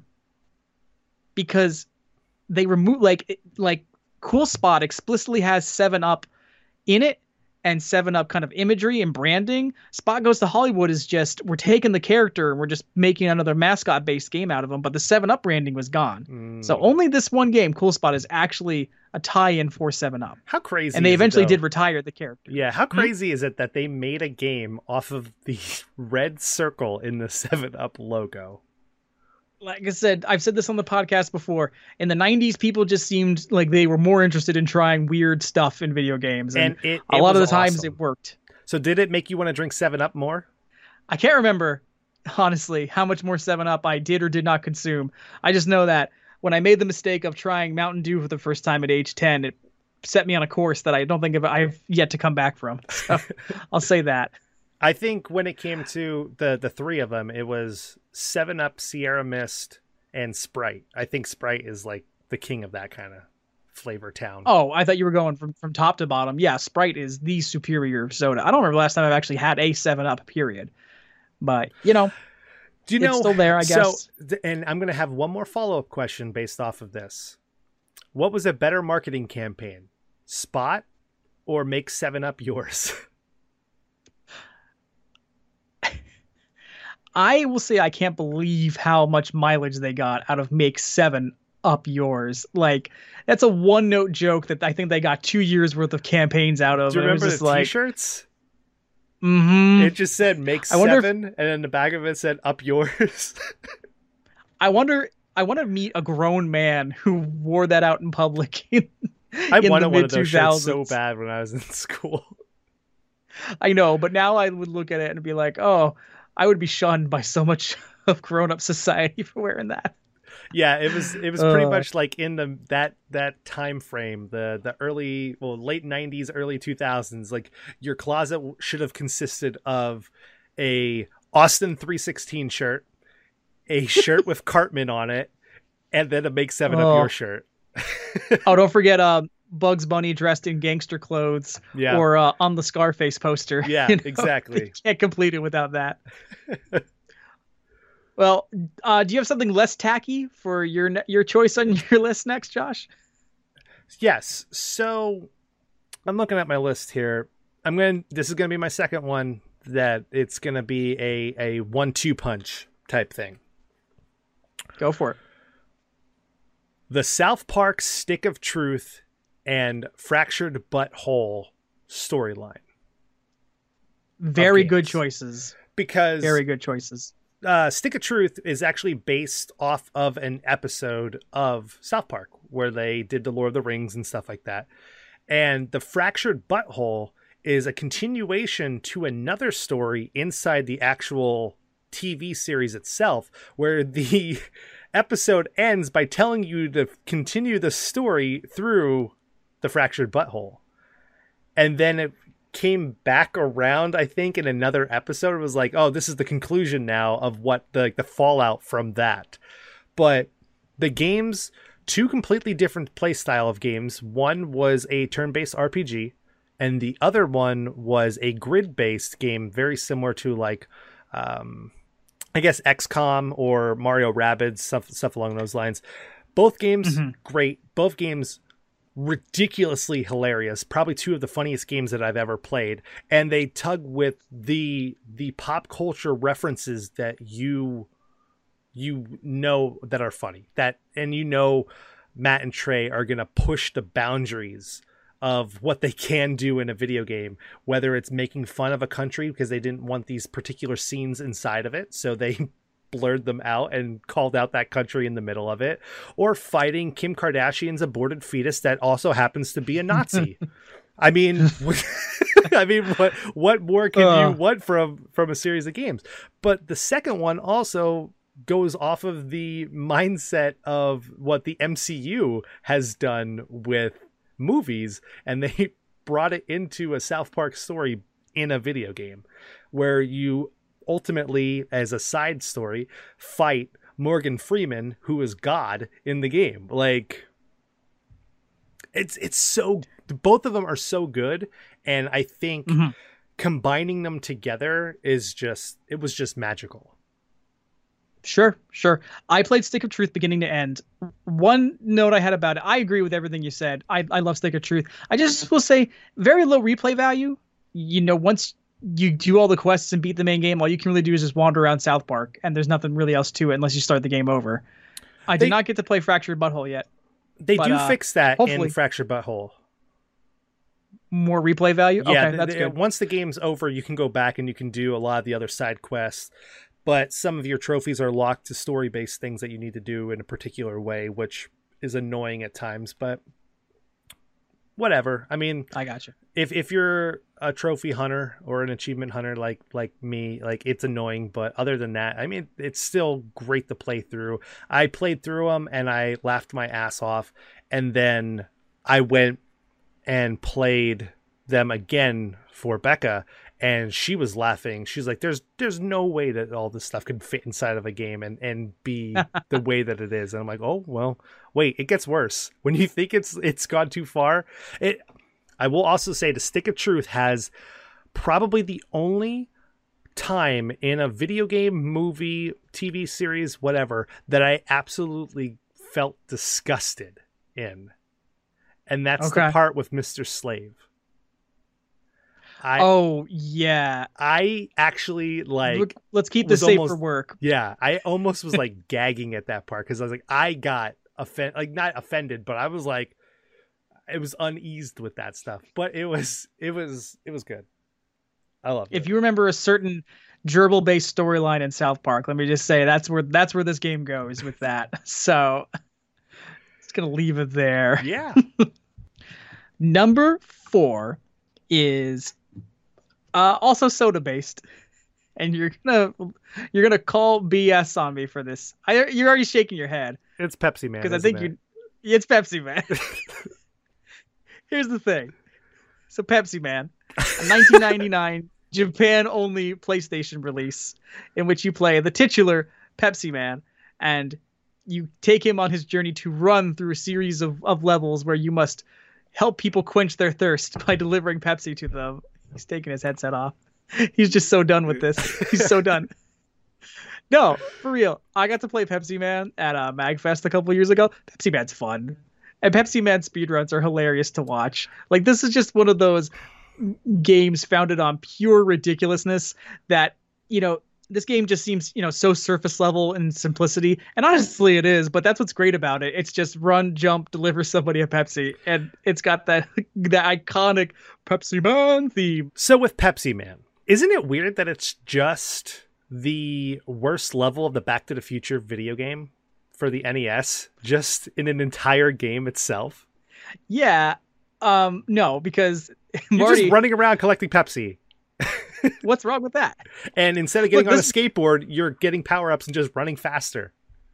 because they remove like it- like Cool Spot explicitly has seven up in it and seven up kind of imagery and branding. Spot Goes to Hollywood is just, we're taking the character and we're just making another mascot based game out of them, but the seven up branding was gone. Mm. So only this one game, Cool Spot, is actually a tie-in for seven up. How crazy And they is it, eventually though? did retire the character. Yeah, how crazy is it that they made a game off of the red circle in the seven up logo? Like I said, I've said this on the podcast before. In the nineties, people just seemed like they were more interested in trying weird stuff in video games. And, And it, a it lot of the was times awesome. it worked. So did it make you want to drink seven up more? I can't remember, honestly, how much more seven up I did or did not consume. I just know that when I made the mistake of trying Mountain Dew for the first time at age ten, it set me on a course that I don't think I've- I've yet to come back from. So I'll say that. I think when it came to the the three of them, it was seven up, Sierra Mist, and Sprite. I think Sprite is like the king of that kind of flavor town. Oh, I thought you were going from, from top to bottom. Yeah, Sprite is the superior soda. I don't remember the last time I've actually had a seven up, period. But, you know, Do you it's know? still there, I guess. So, th- and I'm going to have one more follow up question based off of this. What was a better marketing campaign, Spot or Make Seven Up Yours? I will say I can't believe how much mileage they got out of Make Seven Up Yours. Like, that's a one note joke that I think they got two years worth of campaigns out of. Do you and it was remember just the like, T-shirts? mm-hmm. It just said "Make I wonder if- Seven," and then the back of it said "Up Yours." I wonder. I want to meet a grown man who wore that out in public. In, I in wanted the one of those shirts so mid-two thousands. bad when I was in school. I know, but now I would look at it and be like, oh, I would be shunned by so much of grown-up society for wearing that. Yeah, it was it was pretty Uh. much like in the that that time frame, the the early well late nineties, early two thousands. Like your closet w- should have consisted of a Austin three sixteen shirt, a shirt with Cartman on it, and then a Make Seven Up Oh. Your shirt. Oh, don't forget uh, Bugs Bunny dressed in gangster clothes Yeah, or uh, on the Scarface poster. yeah, You know, exactly. you can't complete it without that. Well, uh, do you have something less tacky for your ne- your choice on your list next, Josh? Yes. So I'm looking at my list here. I'm going to this is going to be my second one that it's going to be a a one two punch type thing. Go for it. The South Park Stick of Truth and Fractured Butthole storyline. Very games. good choices. Because Very good choices. uh, Stick of Truth is actually based off of an episode of South Park where they did the Lord of the Rings and stuff like that. And the Fractured Butthole is a continuation to another story inside the actual T V series itself, where the episode ends by telling you to continue the story through the Fractured Butthole. And then it came back around, I think, in another episode. It was like, oh, this is the conclusion now of what the like, the fallout from that. But the games, two completely different play style of games. One was a turn-based R P G, and the other one was a grid-based game, very similar to like, um, I guess X COM or Mario Rabbids, stuff stuff along those lines. Both games, mm-hmm. great. Both games, ridiculously hilarious. Probably two of the funniest games that I've ever played. And they tug with the the pop culture references that you you know that are funny. That and you know Matt and Trey are gonna push the boundaries of what they can do in a video game, whether it's making fun of a country because they didn't want these particular scenes inside of it, so they blurred them out and called out that country in the middle of it, or fighting Kim Kardashian's aborted fetus that also happens to be a Nazi. I mean, I mean, what what more can uh. you want from from a series of games? But the second one also goes off of the mindset of what the M C U has done with movies, and they brought it into a South Park story in a video game where you ultimately, as a side story, fight Morgan Freeman, who is God in the game. Like, it's it's so both of them are so good, and I think mm-hmm. combining them together is just it was just magical. Sure, sure. I played Stick of Truth beginning to end. One note I had about it, I agree with everything you said. I, I love Stick of Truth. I just will say very low replay value. You know, once you do all the quests and beat the main game, all you can really do is just wander around South Park, and there's nothing really else to it unless you start the game over. I they, did not get to play Fractured Butthole yet. They but, do uh, fix that in Fractured Butthole. More replay value? Yeah, okay, that's the, good. Once the game's over, you can go back and you can do a lot of the other side quests. But some of your trophies are locked to story-based things that you need to do in a particular way, which is annoying at times, but whatever. I mean, I got you. If if you're a trophy hunter or an achievement hunter like like me, like it's annoying, but other than that, I mean, it's still great to play through. I played through them and I laughed my ass off, and then I went and played them again for Becca, and she was laughing. She's like, there's there's no way that all this stuff can fit inside of a game and, and be the way that it is. And I'm like, oh, well, wait, it gets worse. When you think it's it's gone too far. It. I will also say the Stick of Truth has probably the only time in a video game, movie, T V series, whatever, that I absolutely felt disgusted in. And that's okay. the part with Mister Slave. I, oh yeah, I actually like. Look, let's keep this safe almost, for work. Yeah, I almost was like gagging at that part because I was like, I got offended, like not offended, but I was like, it was uneased with that stuff. But it was, it was, it was good. I love it. If you remember a certain gerbil-based storyline in South Park, let me just say that's where that's where this game goes with that. So, just gonna leave it there. Yeah. Number four is. Uh, also soda based, and you're gonna you're gonna call B S on me for this. I you're already shaking your head. It's Pepsi Man, because I think you it's Pepsi Man. Here's the thing. So Pepsi Man, a nineteen ninety-nine Japan only PlayStation release in which you play the titular Pepsi Man, and you take him on his journey to run through a series of, of levels where you must help people quench their thirst by delivering Pepsi to them. He's taking his headset off. He's just so done with this. He's so done. No, for real. I got to play Pepsi Man at uh, MagFest a couple years ago. Pepsi Man's fun. And Pepsi Man speedruns are hilarious to watch. Like, this is just one of those games founded on pure ridiculousness that, you know, this game just seems, you know, so surface level and simplicity. And honestly, it is. But that's what's great about it. It's just run, jump, deliver somebody a Pepsi. And it's got that, that iconic Pepsi Man theme. So with Pepsi Man, isn't it weird that it's just the worst level of the Back to the Future video game for the N E S, just in an entire game itself? Yeah. Um, no, because You're Marty, just running around collecting Pepsi. What's wrong with that? And instead of getting Look, on this... a skateboard, you're getting power-ups and just running faster.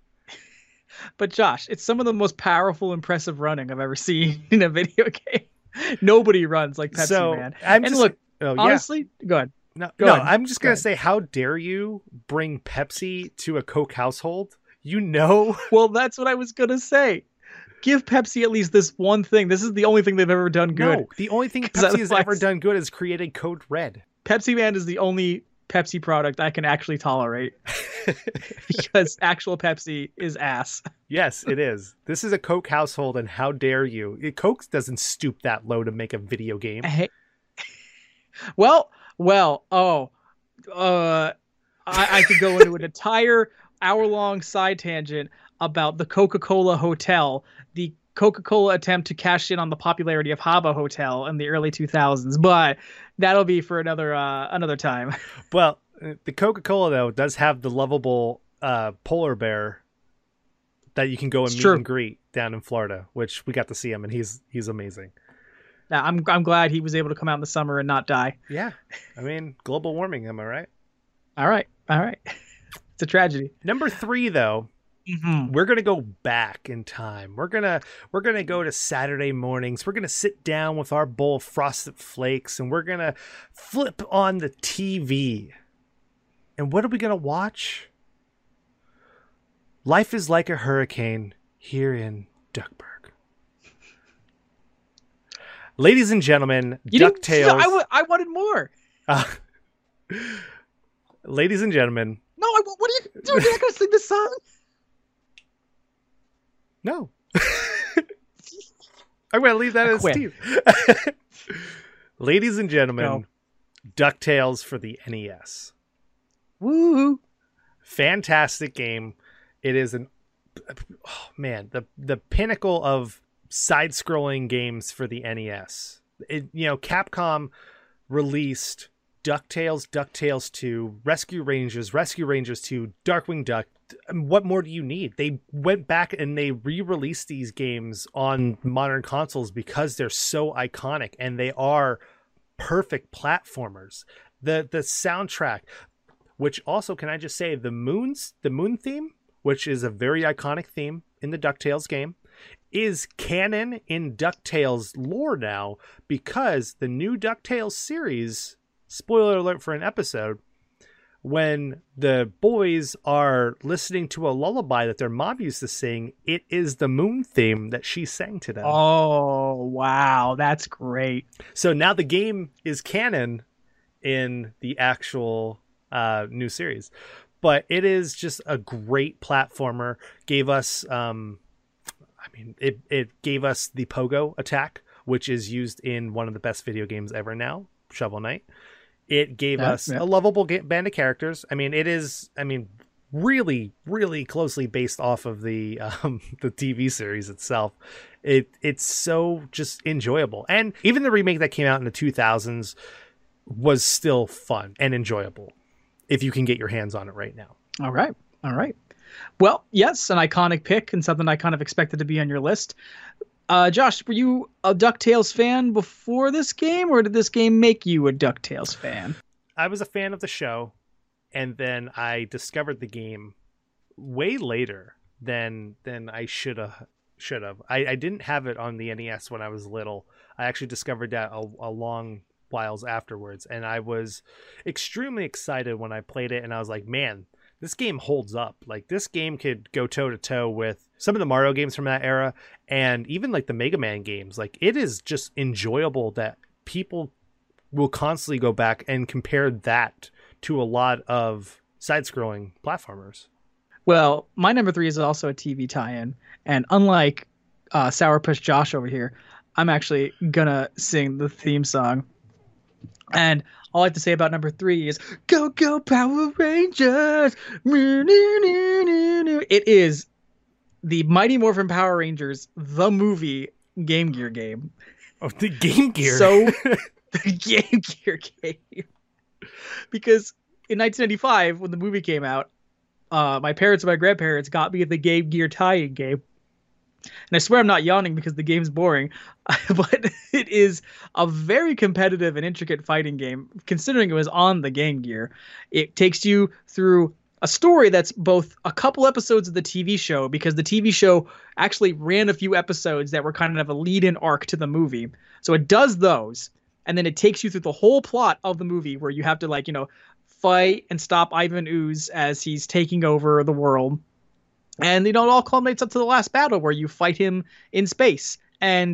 But Josh, it's some of the most powerful, impressive running I've ever seen in a video game. Nobody runs like Pepsi so, Man. I'm and just, look, Oh, yeah. Honestly, go ahead. No, Go no ahead. I'm just Go going ahead. to say, how dare you bring Pepsi to a Coke household? You know? Well, that's what I was going to say. Give Pepsi at least this one thing. This is the only thing they've ever done good. No, the only thing 'Cause Pepsi has ever otherwise- done good is created Code Red. Pepsi Man is the only Pepsi product I can actually tolerate because actual Pepsi is ass. Yes, it is. This is a Coke household, and how dare you? It- Coke doesn't stoop that low to make a video game. Hey. Well, well, oh, uh, I, I could go into an entire hour-long side tangent about the Coca-Cola Hotel, the Coca-Cola attempt to cash in on the popularity of Habba Hotel in the early two thousands, but that'll be for another uh, another time. Well, uh, the Coca-Cola, though, does have the lovable uh, polar bear that you can go and It's meet true. and greet down in Florida, which we got to see him, and he's he's amazing. Now, I'm I'm glad he was able to come out in the summer and not die. Yeah, I mean, global warming, am I right? All right, all right. It's a tragedy. Number three, though, Mm-hmm. we're gonna go back in time. We're gonna we're gonna go to Saturday mornings. We're gonna sit down with our bowl of Frosted Flakes, and we're gonna flip on the T V. And what are we gonna watch? Life is Like a Hurricane here in Duckburg. Ladies and gentlemen, You didn't- DuckTales. I, w- I wanted more. uh, ladies and gentlemen, No, I, what are you doing? You're not gonna sing this song? no. I'm going to leave that I as quit. Steve. Ladies and gentlemen, No. DuckTales for the N E S. Woo! Fantastic game. It is an oh man, the the pinnacle of side-scrolling games for the N E S. It, you know, Capcom released DuckTales, DuckTales two, Rescue Rangers, Rescue Rangers two, Darkwing Duck. What more do you need? They went back and they re-released these games on modern consoles because they're so iconic, and they are perfect platformers. The the soundtrack, which also, can I just say, the moons, the moon theme, which is a very iconic theme in the DuckTales game, is canon in DuckTales lore now, because the new DuckTales series, spoiler alert for an episode, when the boys are listening to a lullaby that their mom used to sing, it is the moon theme that she sang to them. Oh wow, that's great. So now the game is canon in the actual uh, new series. But it is just a great platformer. Gave us, um, I mean, it, it gave us the pogo attack, which is used in one of the best video games ever now, Shovel Knight. It gave Yeah, us yeah. a lovable ga- band of characters. I mean, it is, I mean, really, really closely based off of the um, the T V series itself. It It's so just enjoyable. And even the remake that came out in the two thousands was still fun and enjoyable, if you can get your hands on it right now. All right, all right. Well, yes, an iconic pick and something I kind of expected to be on your list. Uh, Josh, were you a DuckTales fan before this game, or did this game make you a DuckTales fan? I was a fan of the show, and then I discovered the game way later than than I should have. Should have. I, I didn't have it on the N E S when I was little. I actually discovered that a, a long whiles afterwards, and I was extremely excited when I played it, and I was like, man, this game holds up. Like, this game could go toe to toe with some of the Mario games from that era, and even like the Mega Man games. Like, it is just enjoyable that people will constantly go back and compare that to a lot of side-scrolling platformers. Well, my number three is also a T V tie-in, and unlike uh, Sourpuss Josh over here, I'm actually gonna sing the theme song. And all I have to say about number three is "Go Go Power Rangers!" It is the Mighty Morphin Power Rangers, the movie Game Gear game. Oh, the Game Gear. So the Game Gear game, because in nineteen ninety-five when the movie came out, uh, my parents and my grandparents got me the Game Gear tie-in game. And I swear I'm not yawning because the game's boring, but it is a very competitive and intricate fighting game, considering it was on the Game Gear. It takes you through a story that's both a couple episodes of the T V show, because the T V show actually ran a few episodes that were kind of a lead-in arc to the movie. So it does those. and then it takes you through the whole plot of the movie where you have to like, you know, fight and stop Ivan Ooze as he's taking over the world. And, you know, it all culminates up to the last battle where you fight him in space. And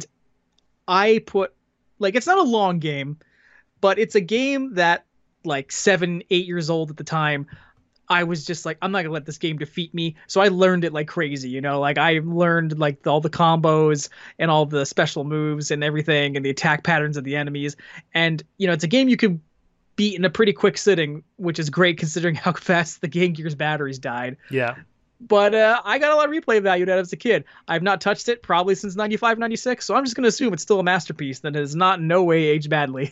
I put, like, it's not a long game, but it's a game that, like, seven, eight years old at the time, I was just like, I'm not going to let this game defeat me. So I learned it like crazy, you know, like I learned like all the combos and all the special moves and everything and the attack patterns of the enemies. And, you know, it's a game you can beat in a pretty quick sitting, which is great considering how fast the Game Gear's batteries died. Yeah. But uh, I got a lot of replay value out of it as a kid. I've not touched it probably since ninety-five, ninety-six, so I'm just going to assume it's still a masterpiece that has not in no way aged badly.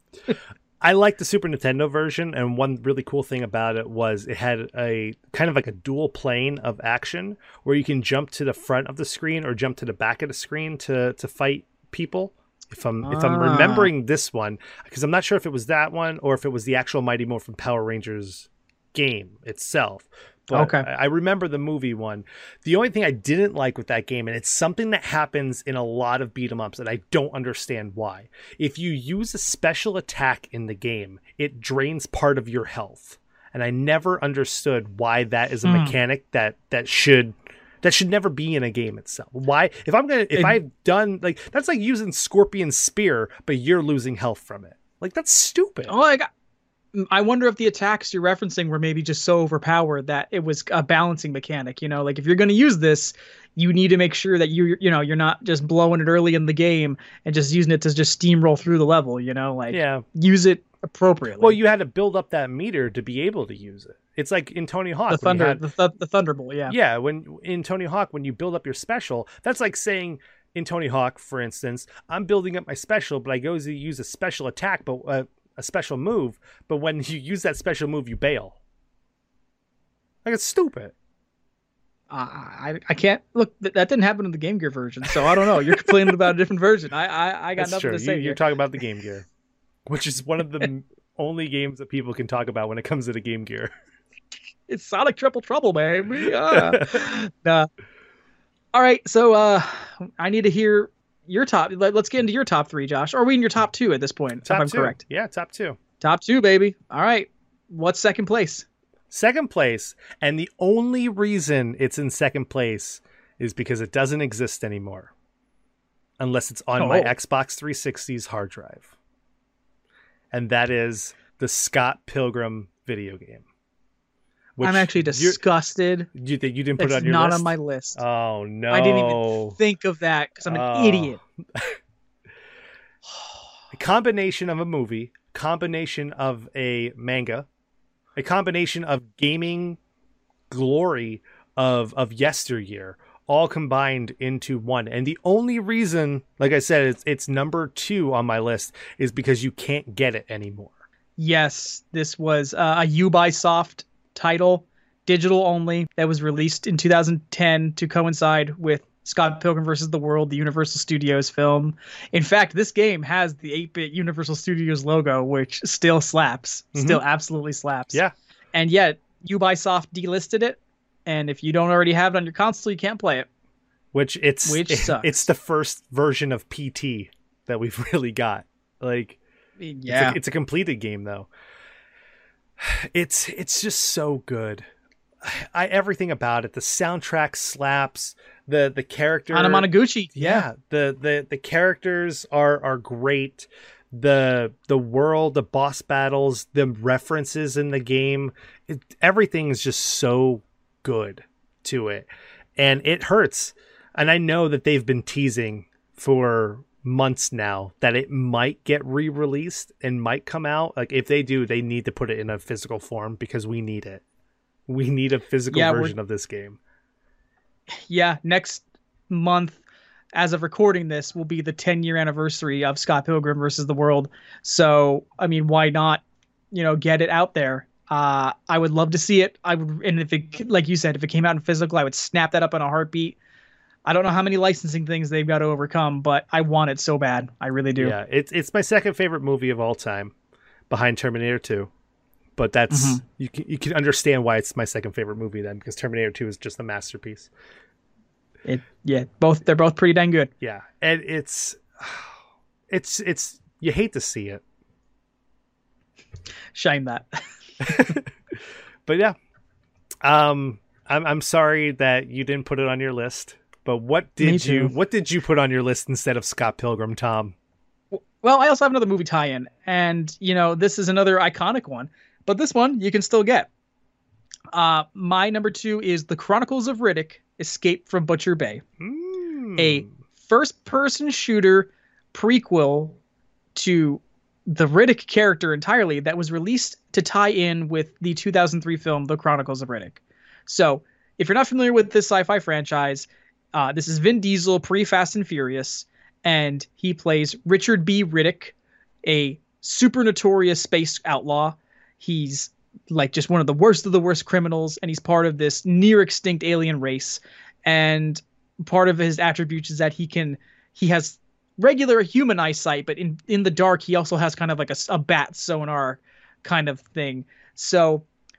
I like the Super Nintendo version, and one really cool thing about it was it had a kind of like a dual plane of action where you can jump to the front of the screen or jump to the back of the screen to to fight people. If I'm ah. if I'm remembering this one, because I'm not sure if it was that one or if it was the actual Mighty Morphin Power Rangers game itself. But okay. I remember the movie one. The only thing I didn't like with that game, and it's something that happens in a lot of beat 'em ups, and I don't understand why. If you use a special attack in the game, it drains part of your health. And I never understood why that is a hmm. mechanic that that should that should never be in a game itself. Why? If I'm gonna if it, I've done like that's like using Scorpion Spear, but you're losing health from it. Like that's stupid. Oh my god. I wonder if the attacks you're referencing were maybe just so overpowered that it was a balancing mechanic. You know, like if you're going to use this, you need to make sure that you you know you're not just blowing it early in the game and just using it to just steamroll through the level. You know, like yeah. use it appropriately. Well, you had to build up that meter to be able to use it. It's like in Tony Hawk, the thunder, had, the, th- the Thunderbolt. Yeah, yeah. When in Tony Hawk, when you build up your special, that's like saying in Tony Hawk, for instance, I'm building up my special, but I go to use a special attack, but uh, a special move, but when you use that special move, you bail. Like, it's stupid. Uh, I I can't look. Th- that didn't happen in the Game Gear version, so I don't know. You're complaining about a different version. I I, I got That's nothing true. to say. You, you're talking about the Game Gear, which is one of the only games that people can talk about when it comes to the Game Gear. It's Sonic Triple Trouble, baby. Yeah. nah. All right, so uh, I need to hear your top. Let, let's get into your top three, Josh. Or are we in your top two at this point? Top if I'm two. correct. Yeah, top two. Top two, baby. All right. What's second place? Second place, and the only reason it's in second place is because it doesn't exist anymore, unless it's on oh. my Xbox three sixty's hard drive, and that is the Scott Pilgrim video game. I'm actually disgusted. You think you didn't put it's it on your not list? on my list. Oh no! I didn't even think of that because I'm an oh. idiot. A combination of a movie, combination of a manga, a combination of gaming glory of of yesteryear, all combined into one. And the only reason, like I said, it's it's number two on my list is because you can't get it anymore. Yes, this was uh, a Ubisoft title, digital only, that was released in two thousand ten to coincide with Scott Pilgrim versus the World, the Universal Studios film. In fact, this game has the eight-bit Universal Studios logo, which still slaps, mm-hmm. still absolutely slaps. Yeah. And yet, Ubisoft delisted it, and if you don't already have it on your console, you can't play it. Which it's which it, sucks. It's the first version of P T that we've really got. Like, yeah, it's a, it's a completed game though. It's it's just so good. I everything about it. The soundtrack slaps. The the character Anamanaguchi. Yeah, yeah. The the the characters are are great. The the world, the boss battles, the references in the game, it, everything is just so good to it. And it hurts. And I know that they've been teasing for months now that it might get re-released and might come out. Like if they do, they need to put it in a physical form because we need it. We need a physical yeah, version of this game. Yeah, next month, as of recording this, will be the ten-year anniversary of Scott Pilgrim versus the World. So, I mean, why not, you know, get it out there? Uh, I would love to see it. I would, and if it, like you said, if it came out in physical, I would snap that up in a heartbeat. I don't know how many licensing things they've got to overcome, but I want it so bad. I really do. Yeah, it's it's my second favorite movie of all time, behind Terminator two. But that's mm-hmm. you can you can understand why it's my second favorite movie then, because Terminator two is just a masterpiece. It yeah, both they're both pretty dang good. Yeah, and it's it's it's You hate to see it. Shame that. But yeah, um, I'm I'm sorry that you didn't put it on your list. But what did you what did you put on your list instead of Scott Pilgrim, Tom? Well, I also have another movie tie-in, and you know this is another iconic one, but this one you can still get. Uh, my number two is The Chronicles of Riddick: Escape from Butcher Bay, mm. a first-person shooter prequel to the Riddick character entirely that was released to tie in with the two thousand three film The Chronicles of Riddick. So, if you're not familiar with this sci-fi franchise, uh, this is Vin Diesel pre-Fast and Furious, and he plays Richard B. Riddick, a super notorious space outlaw. He's like just one of the worst of the worst criminals, and he's part of this near extinct alien race. And part of his attributes is that he can, he has regular human eyesight, but in, in the dark, he also has kind of like a, a bat sonar kind of thing. So,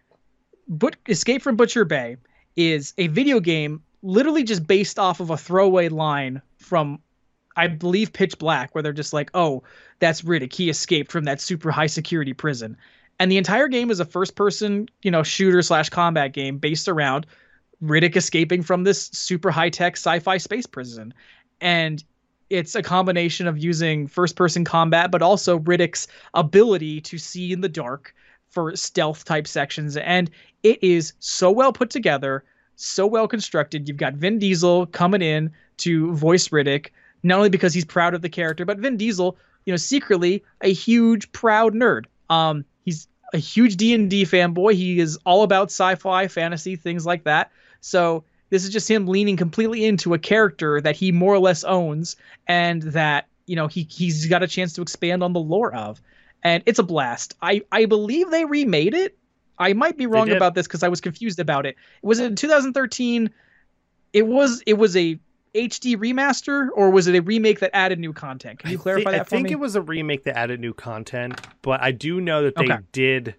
but Escape from Butcher Bay is a video game literally just based off of a throwaway line from, I believe, Pitch Black, where they're just like, oh, that's Riddick. He escaped from that super high security prison. And the entire game is a first person, you know, shooter slash combat game based around Riddick escaping from this super high tech sci-fi space prison. And it's a combination of using first person combat, but also Riddick's ability to see in the dark for stealth type sections. And it is so well put together, so well constructed. You've got Vin Diesel coming in to voice Riddick, not only because he's proud of the character, but Vin Diesel, you know, secretly a huge, proud nerd. Um, he's a huge D and D fanboy. He is all about sci-fi, fantasy, things like that. So this is just him leaning completely into a character that he more or less owns, and that, you know, he he's got a chance to expand on the lore of. And it's a blast. I, I believe they remade it. I might be wrong about this because I was confused about it. Was it in two thousand thirteen? It was it was a H D remaster, or was it a remake that added new content? Can you clarify I th- that for me? I think me? it was a remake that added new content, but I do know that they okay. did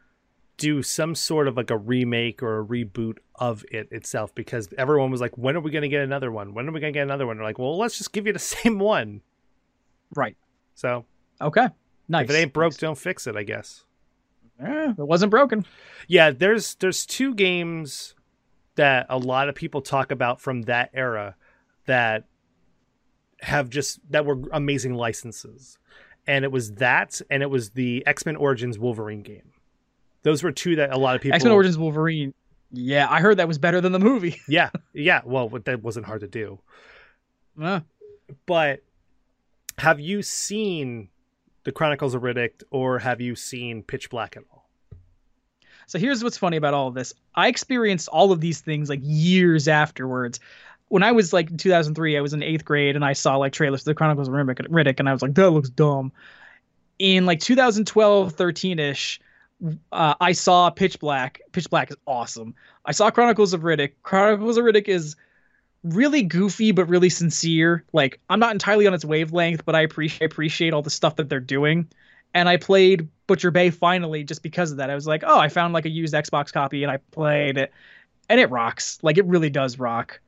do some sort of like a remake or a reboot of it itself, because everyone was like, when are we going to get another one? When are we going to get another one? They're like, well, let's just give you the same one. Right. So, okay. Nice. If it ain't broke, nice. don't fix it, I guess. Eh, it wasn't broken. Yeah, there's there's two games that a lot of people talk about from that era that have just that were amazing licenses. And it was that, and it was the X-Men Origins Wolverine game. Those were two that a lot of people... X-Men Origins Wolverine. Yeah, I heard that was better than the movie. yeah, yeah. Well, that wasn't hard to do. Uh. But have you seen The Chronicles of Riddick, or have you seen Pitch Black at all? So here's what's funny about all of this. I experienced all of these things like years afterwards. When I was like in two thousand three, I was in eighth grade, and I saw like trailers for The Chronicles of Riddick, and I was like, that looks dumb. In like two thousand twelve, thirteen-ish, uh, I saw Pitch Black. Pitch Black is awesome. I saw Chronicles of Riddick. Chronicles of Riddick is really goofy, but really sincere. Like, I'm not entirely on its wavelength, but I appreciate appreciate all the stuff that they're doing. And I played Butcher Bay finally just because of that. I was like, oh, I found like a used Xbox copy, and I played it, and it rocks. Like, it really does rock.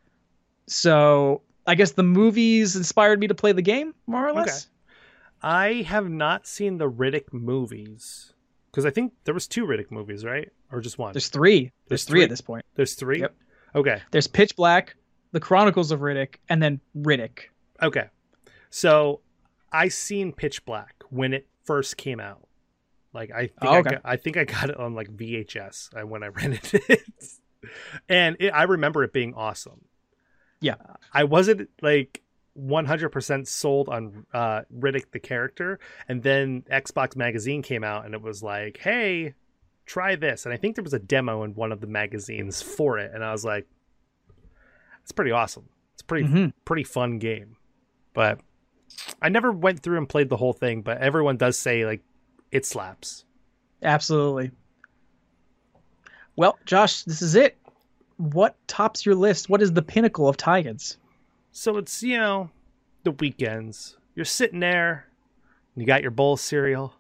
So I guess the movies inspired me to play the game, more or less. Okay. I have not seen the Riddick movies, because I think there was two Riddick movies, right? Or just one? There's three. There's, There's three, three at this point. There's three? Yep. Okay. There's Pitch Black, The Chronicles of Riddick, and then Riddick. Okay. So I seen Pitch Black when it first came out. Like, I think, oh, okay. I, got, I think I got it on like V H S when I rented it. And it, I remember it being awesome. Yeah. I wasn't like one hundred percent sold on uh, Riddick the character. And then Xbox Magazine came out, and it was like, hey, try this. And I think there was a demo in one of the magazines for it. And I was like, it's pretty awesome. It's a pretty, mm-hmm. pretty fun game. But I never went through and played the whole thing, but everyone does say like it slaps. Absolutely. Well, Josh, this is it. What tops your list? What is the pinnacle of tie-ins? So it's, you know, the weekends. You're sitting there, and you got your bowl of cereal.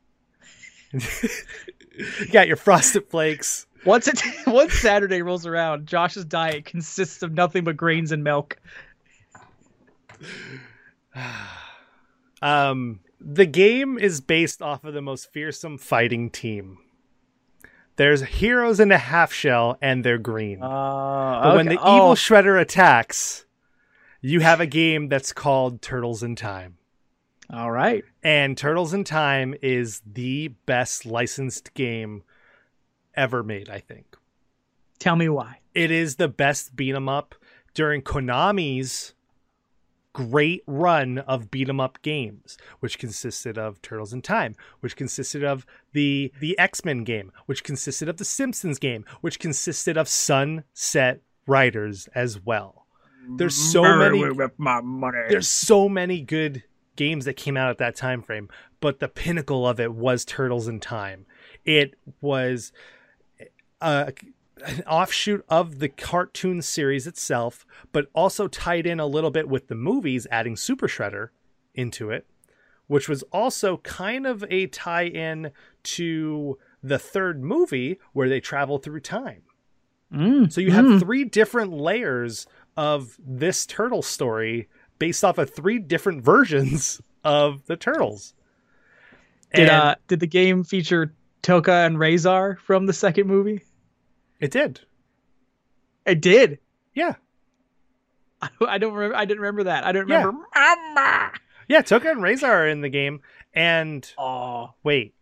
You got your Frosted Flakes. Once it once Saturday rolls around, Josh's diet consists of nothing but grains and milk. um, The game is based off of the most fearsome fighting team. There's heroes in a half shell, and they're green. Uh, but okay. when the oh. evil Shredder attacks, you have a game that's called Turtles in Time. All right. And Turtles in Time is the best licensed game ever made, I think. Tell me why. It is the best beat 'em up during Konami's great run of beat 'em up games, which consisted of Turtles in Time, which consisted of the the X-Men game, which consisted of the Simpsons game, which consisted of Sunset Riders as well. There's so many with my money. There's so many good games that came out at that time frame, but the pinnacle of it was Turtles in Time. It was uh an offshoot of the cartoon series itself, but also tied in a little bit with the movies, adding Super Shredder into it, which was also kind of a tie-in to the third movie where they travel through time. Mm, so you have mm. three different layers of this turtle story based off of three different versions of the Turtles. Did and uh did the game feature Toka and Razor from the second movie? It did. It did. Yeah. I, I don't remember. I didn't remember that. I don't Yeah. remember. Mama. Yeah, Toka and Razor are in the game. And Oh, wait.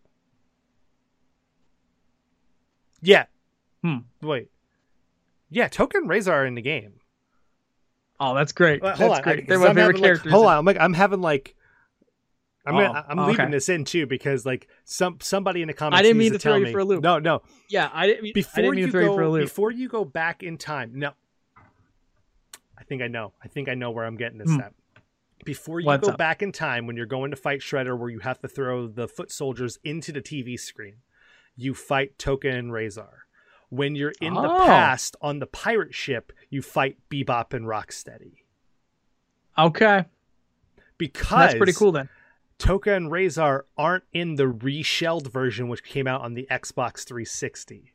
Yeah. Hmm. Wait. Yeah, Toka and Razor are in the game. oh, that's great. Well, hold that's on. great. I- They're 'cause my I'm favorite having, like- characters. hold on. I'm like I'm having like I'm Oh, gonna, I'm oh, leaving okay. this in too because like some somebody in the comments I didn't needs mean to tell throw you me- for a loop. No, no. Yeah, I didn't mean. Before I didn't mean you to throw go you for a loop. before you go back in time. No. I think I know. I think I know where I'm getting this Hmm. at. Before you What's go up? back in time when you're going to fight Shredder where you have to throw the foot soldiers into the T V screen, you fight Toka and Razor. When you're in the Oh. past on the pirate ship, you fight Bebop and Rocksteady. Okay, Because that's pretty cool then. Toka and Razor aren't in the reshelled version which came out on the Xbox three sixty.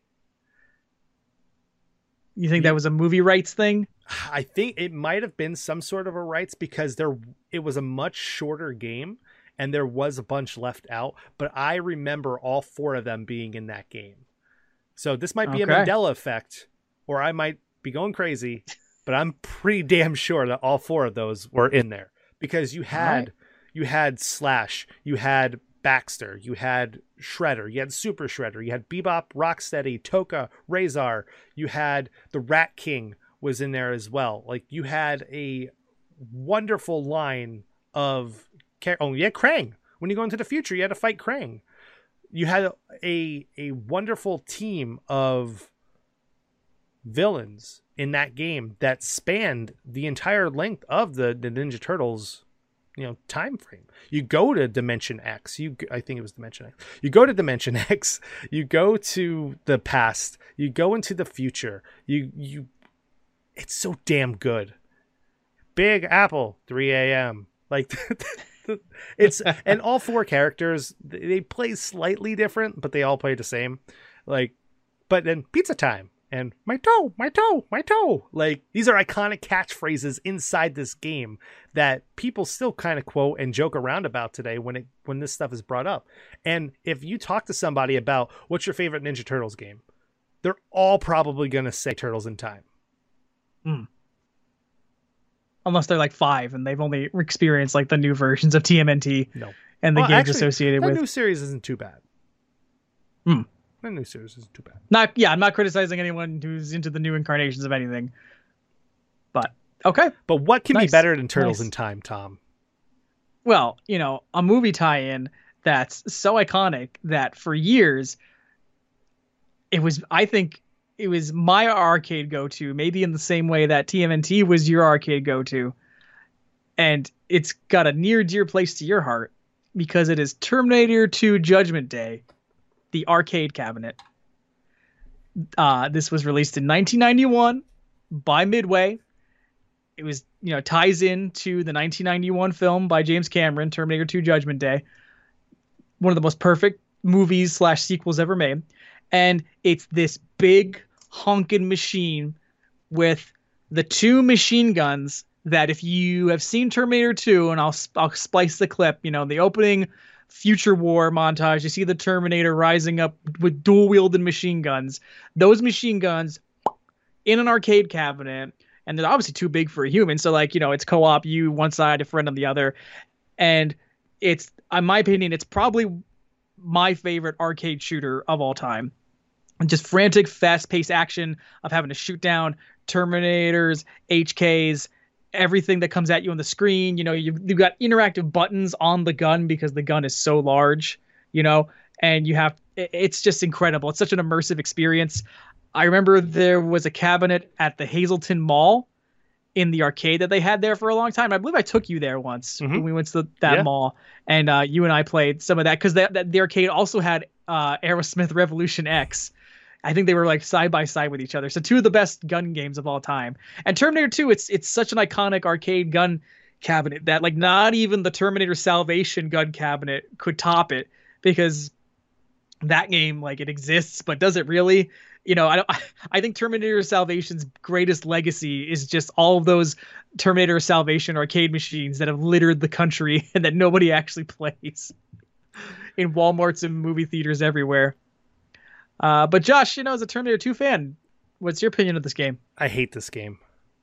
You think Yeah. that was a movie rights thing? I think it might have been some sort of a rights because there it was a much shorter game and there was a bunch left out, but I remember all four of them being in that game. So this might be Okay. a Mandela effect, or I might be going crazy, but I'm pretty damn sure that all four of those were in there because you had right. you had Slash, you had Baxter, you had Shredder, you had Super Shredder, you had Bebop, Rocksteady, Toka, Razor, you had the Rat King was in there as well. Like you had a wonderful line of char- oh yeah, Krang. When you go into the future, you had to fight Krang. You had a a wonderful team of villains in that game that spanned the entire length of the, the Ninja Turtles, you know, time frame. You go to Dimension X. You I think it was Dimension X. You go to Dimension X. You go to the past. You go into the future. You you it's so damn good. Big Apple, three a.m. Like it's and all four characters they play slightly different, but they all play the same. Like, but then pizza time and my toe, my toe, my toe. Like these are iconic catchphrases inside this game that people still kind of quote and joke around about today when it when this stuff is brought up. And if you talk to somebody about what's your favorite Ninja Turtles game, they're all probably gonna say Turtles in Time. Hmm. Unless they're like five and they've only experienced like the new versions of T M N T No. and the Well, games actually, associated that with. new series isn't too bad. Hmm. That new series isn't too bad. Not yeah, I'm not criticizing anyone who's into the new incarnations of anything. But okay. But what can Nice. be better than Turtles Nice. in Time, Tom? Well, you know, a movie tie-in that's so iconic that for years it was I think it was my arcade go-to, maybe in the same way that T M N T was your arcade go-to. And it's got a near dear place to your heart because it is Terminator two Judgment Day, the arcade cabinet. Uh, this was released in nineteen ninety-one by Midway. It was, you know, ties in to the nineteen ninety-one film by James Cameron, Terminator two Judgment Day. One of the most perfect movies slash sequels ever made. And it's this big honking machine with the two machine guns that if you have seen Terminator two, and I'll I'll splice the clip, you know, the opening future war montage, you see the Terminator rising up with dual wielded machine guns. Those machine guns in an arcade cabinet, and they're obviously too big for a human. So like, you know, it's co-op, you one side, a friend on the other. And it's, in my opinion, it's probably my favorite arcade shooter of all time. And just frantic, fast-paced action of having to shoot down Terminators, H Ks, everything that comes at you on the screen. You know, you've, you've got interactive buttons on the gun because the gun is so large, you know, and you have, it's just incredible. It's such an immersive experience. I remember there was a cabinet at the Hazleton Mall in the arcade that they had there for a long time. I believe I took you there once mm-hmm. when we went to the, that yeah. mall, and uh, you and I played some of that because that, that the arcade also had uh, Aerosmith Revolution X. I think they were like side by side with each other. So two of the best gun games of all time. And Terminator two, it's it's such an iconic arcade gun cabinet that like not even the Terminator Salvation gun cabinet could top it, because that game, like, it exists, but does it really? You know, I don't, I think Terminator Salvation's greatest legacy is just all of those Terminator Salvation arcade machines that have littered the country and that nobody actually plays in Walmarts and movie theaters everywhere. Uh, but Josh, you know, as a Terminator two fan, what's your opinion of this game? I hate this game.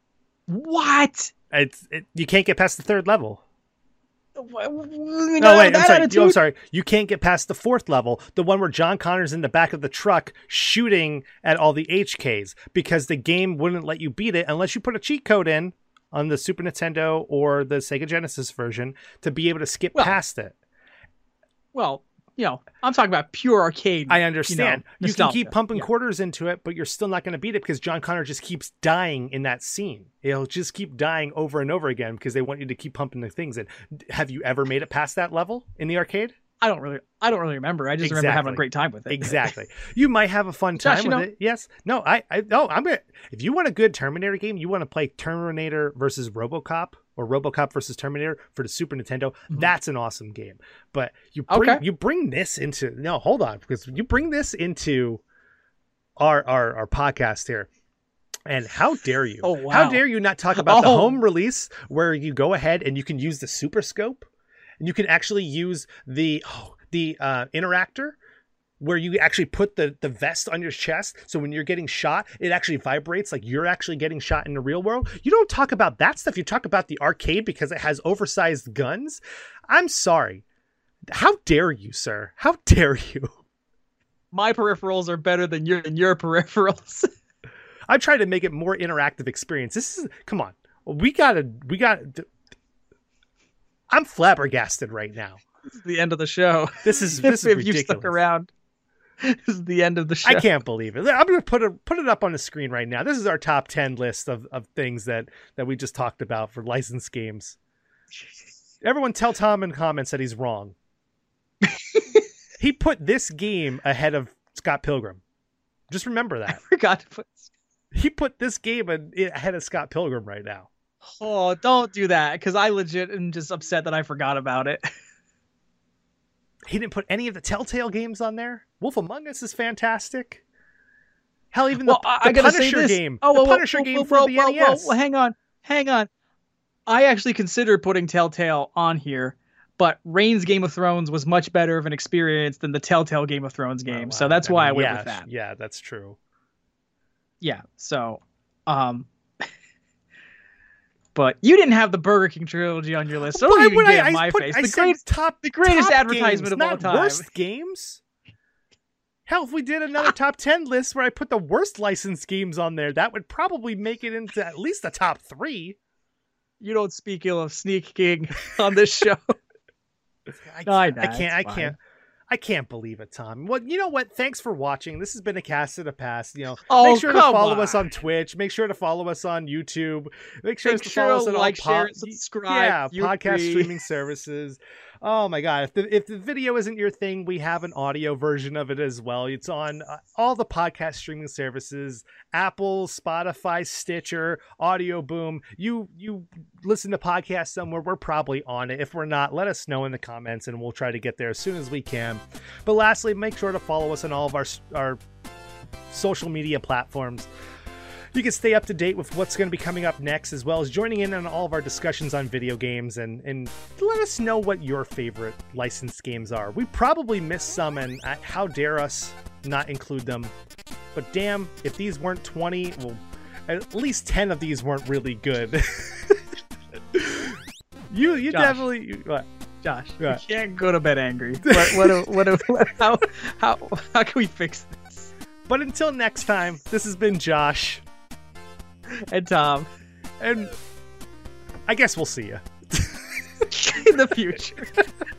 What? It's it, you can't get past the third level. No, no wait, I'm sorry. You, I'm sorry. You can't get past the fourth level, the one where John Connor's in the back of the truck shooting at all the H Ks, because the game wouldn't let you beat it unless you put a cheat code in on the Super Nintendo or the Sega Genesis version to be able to skip well, past it. Well, you know, I'm talking about pure arcade. I understand. You know, you can keep pumping yeah. quarters into it, but you're still not going to beat it because John Connor just keeps dying in that scene. He'll just keep dying over and over again because they want you to keep pumping the things in. Have you ever made it past that level in the arcade? I don't really, I don't really remember. I just exactly. remember having a great time with it. Exactly. You might have a fun time Josh, with know, it. Yes. No, I, I, no, I'm gonna. If you want a good Terminator game, you want to play Terminator versus RoboCop or RoboCop versus Terminator for the Super Nintendo. Mm-hmm. That's an awesome game. But you bring, okay. you bring this into no, hold on, because you bring this into our our our podcast here. And how dare you? Oh, wow. How dare you not talk about oh. the home release where you go ahead and you can use the Super Scope, and you can actually use the oh, the uh, interactor where you actually put the, the vest on your chest. So when you're getting shot, it actually vibrates like you're actually getting shot in the real world. You don't talk about that stuff. You talk about the arcade because it has oversized guns. I'm sorry. How dare you, sir? How dare you? My peripherals are better than your, than your peripherals. I try to make it more interactive experience. This is, come on. We gotta, we gotta, I'm flabbergasted right now. This is the end of the show. This is, this is if ridiculous. You stuck around. This is the end of the show. I can't believe it. I'm going to put it put it up on the screen right now. This is our top ten list of, of things that, that we just talked about for licensed games. Everyone tell Tom in comments that he's wrong. He put this game ahead of Scott Pilgrim. Just remember that. I forgot to put... He put this game ahead of Scott Pilgrim right now. Oh, don't do that, because I legit am just upset that I forgot about it. He didn't put any of the Telltale games on there. Wolf Among Us is fantastic. Hell, even the, well, the I gotta Punisher say this. game. Oh, the well, Punisher well, game well, for well, the well, N E S. Well, well, hang on. Hang on. I actually considered putting Telltale on here, but Reigns Game of Thrones was much better of an experience than the Telltale Game of Thrones game. Oh, wow. So that's I why mean, I went yeah, with that. Yeah, that's true. Yeah, so... um. But you didn't have the Burger King trilogy on your list. So don't even get in my put, face. I the greatest, top, the greatest top advertisement games, of all time. Worst games. Hell, if we did another top ten list where I put the worst licensed games on there, that would probably make it into at least the top three. You don't speak ill of Sneak King on this show. I, no, I, I can't. I can't. I can't believe it, Tom. Well, you know what? Thanks for watching. This has been a Cast of the Past. You know, oh, make sure to follow on. us on Twitch. Make sure to follow us on YouTube. Make sure make to sure follow us on like, all share, po- subscribe. Yeah, podcast agree. streaming services. Oh my God! If the if the video isn't your thing, we have an audio version of it as well. It's on uh, all the podcast streaming services: Apple, Spotify, Stitcher, Audio Boom. You you listen to podcasts somewhere, we're probably on it. If we're not, let us know in the comments, and we'll try to get there as soon as we can. But lastly, make sure to follow us on all of our our social media platforms. You can stay up to date with what's going to be coming up next, as well as joining in on all of our discussions on video games, and, and let us know what your favorite licensed games are. We probably missed some, and uh, how dare us not include them. But damn, if these weren't twenty, well, at least ten of these weren't really good. you you Josh. definitely... You, what? Josh, Yeah. you can't go to bed angry. What, what, what, what, what, how, how, how can we fix this? But until next time, this has been Josh. And Tom, And I guess we'll see you. in the future.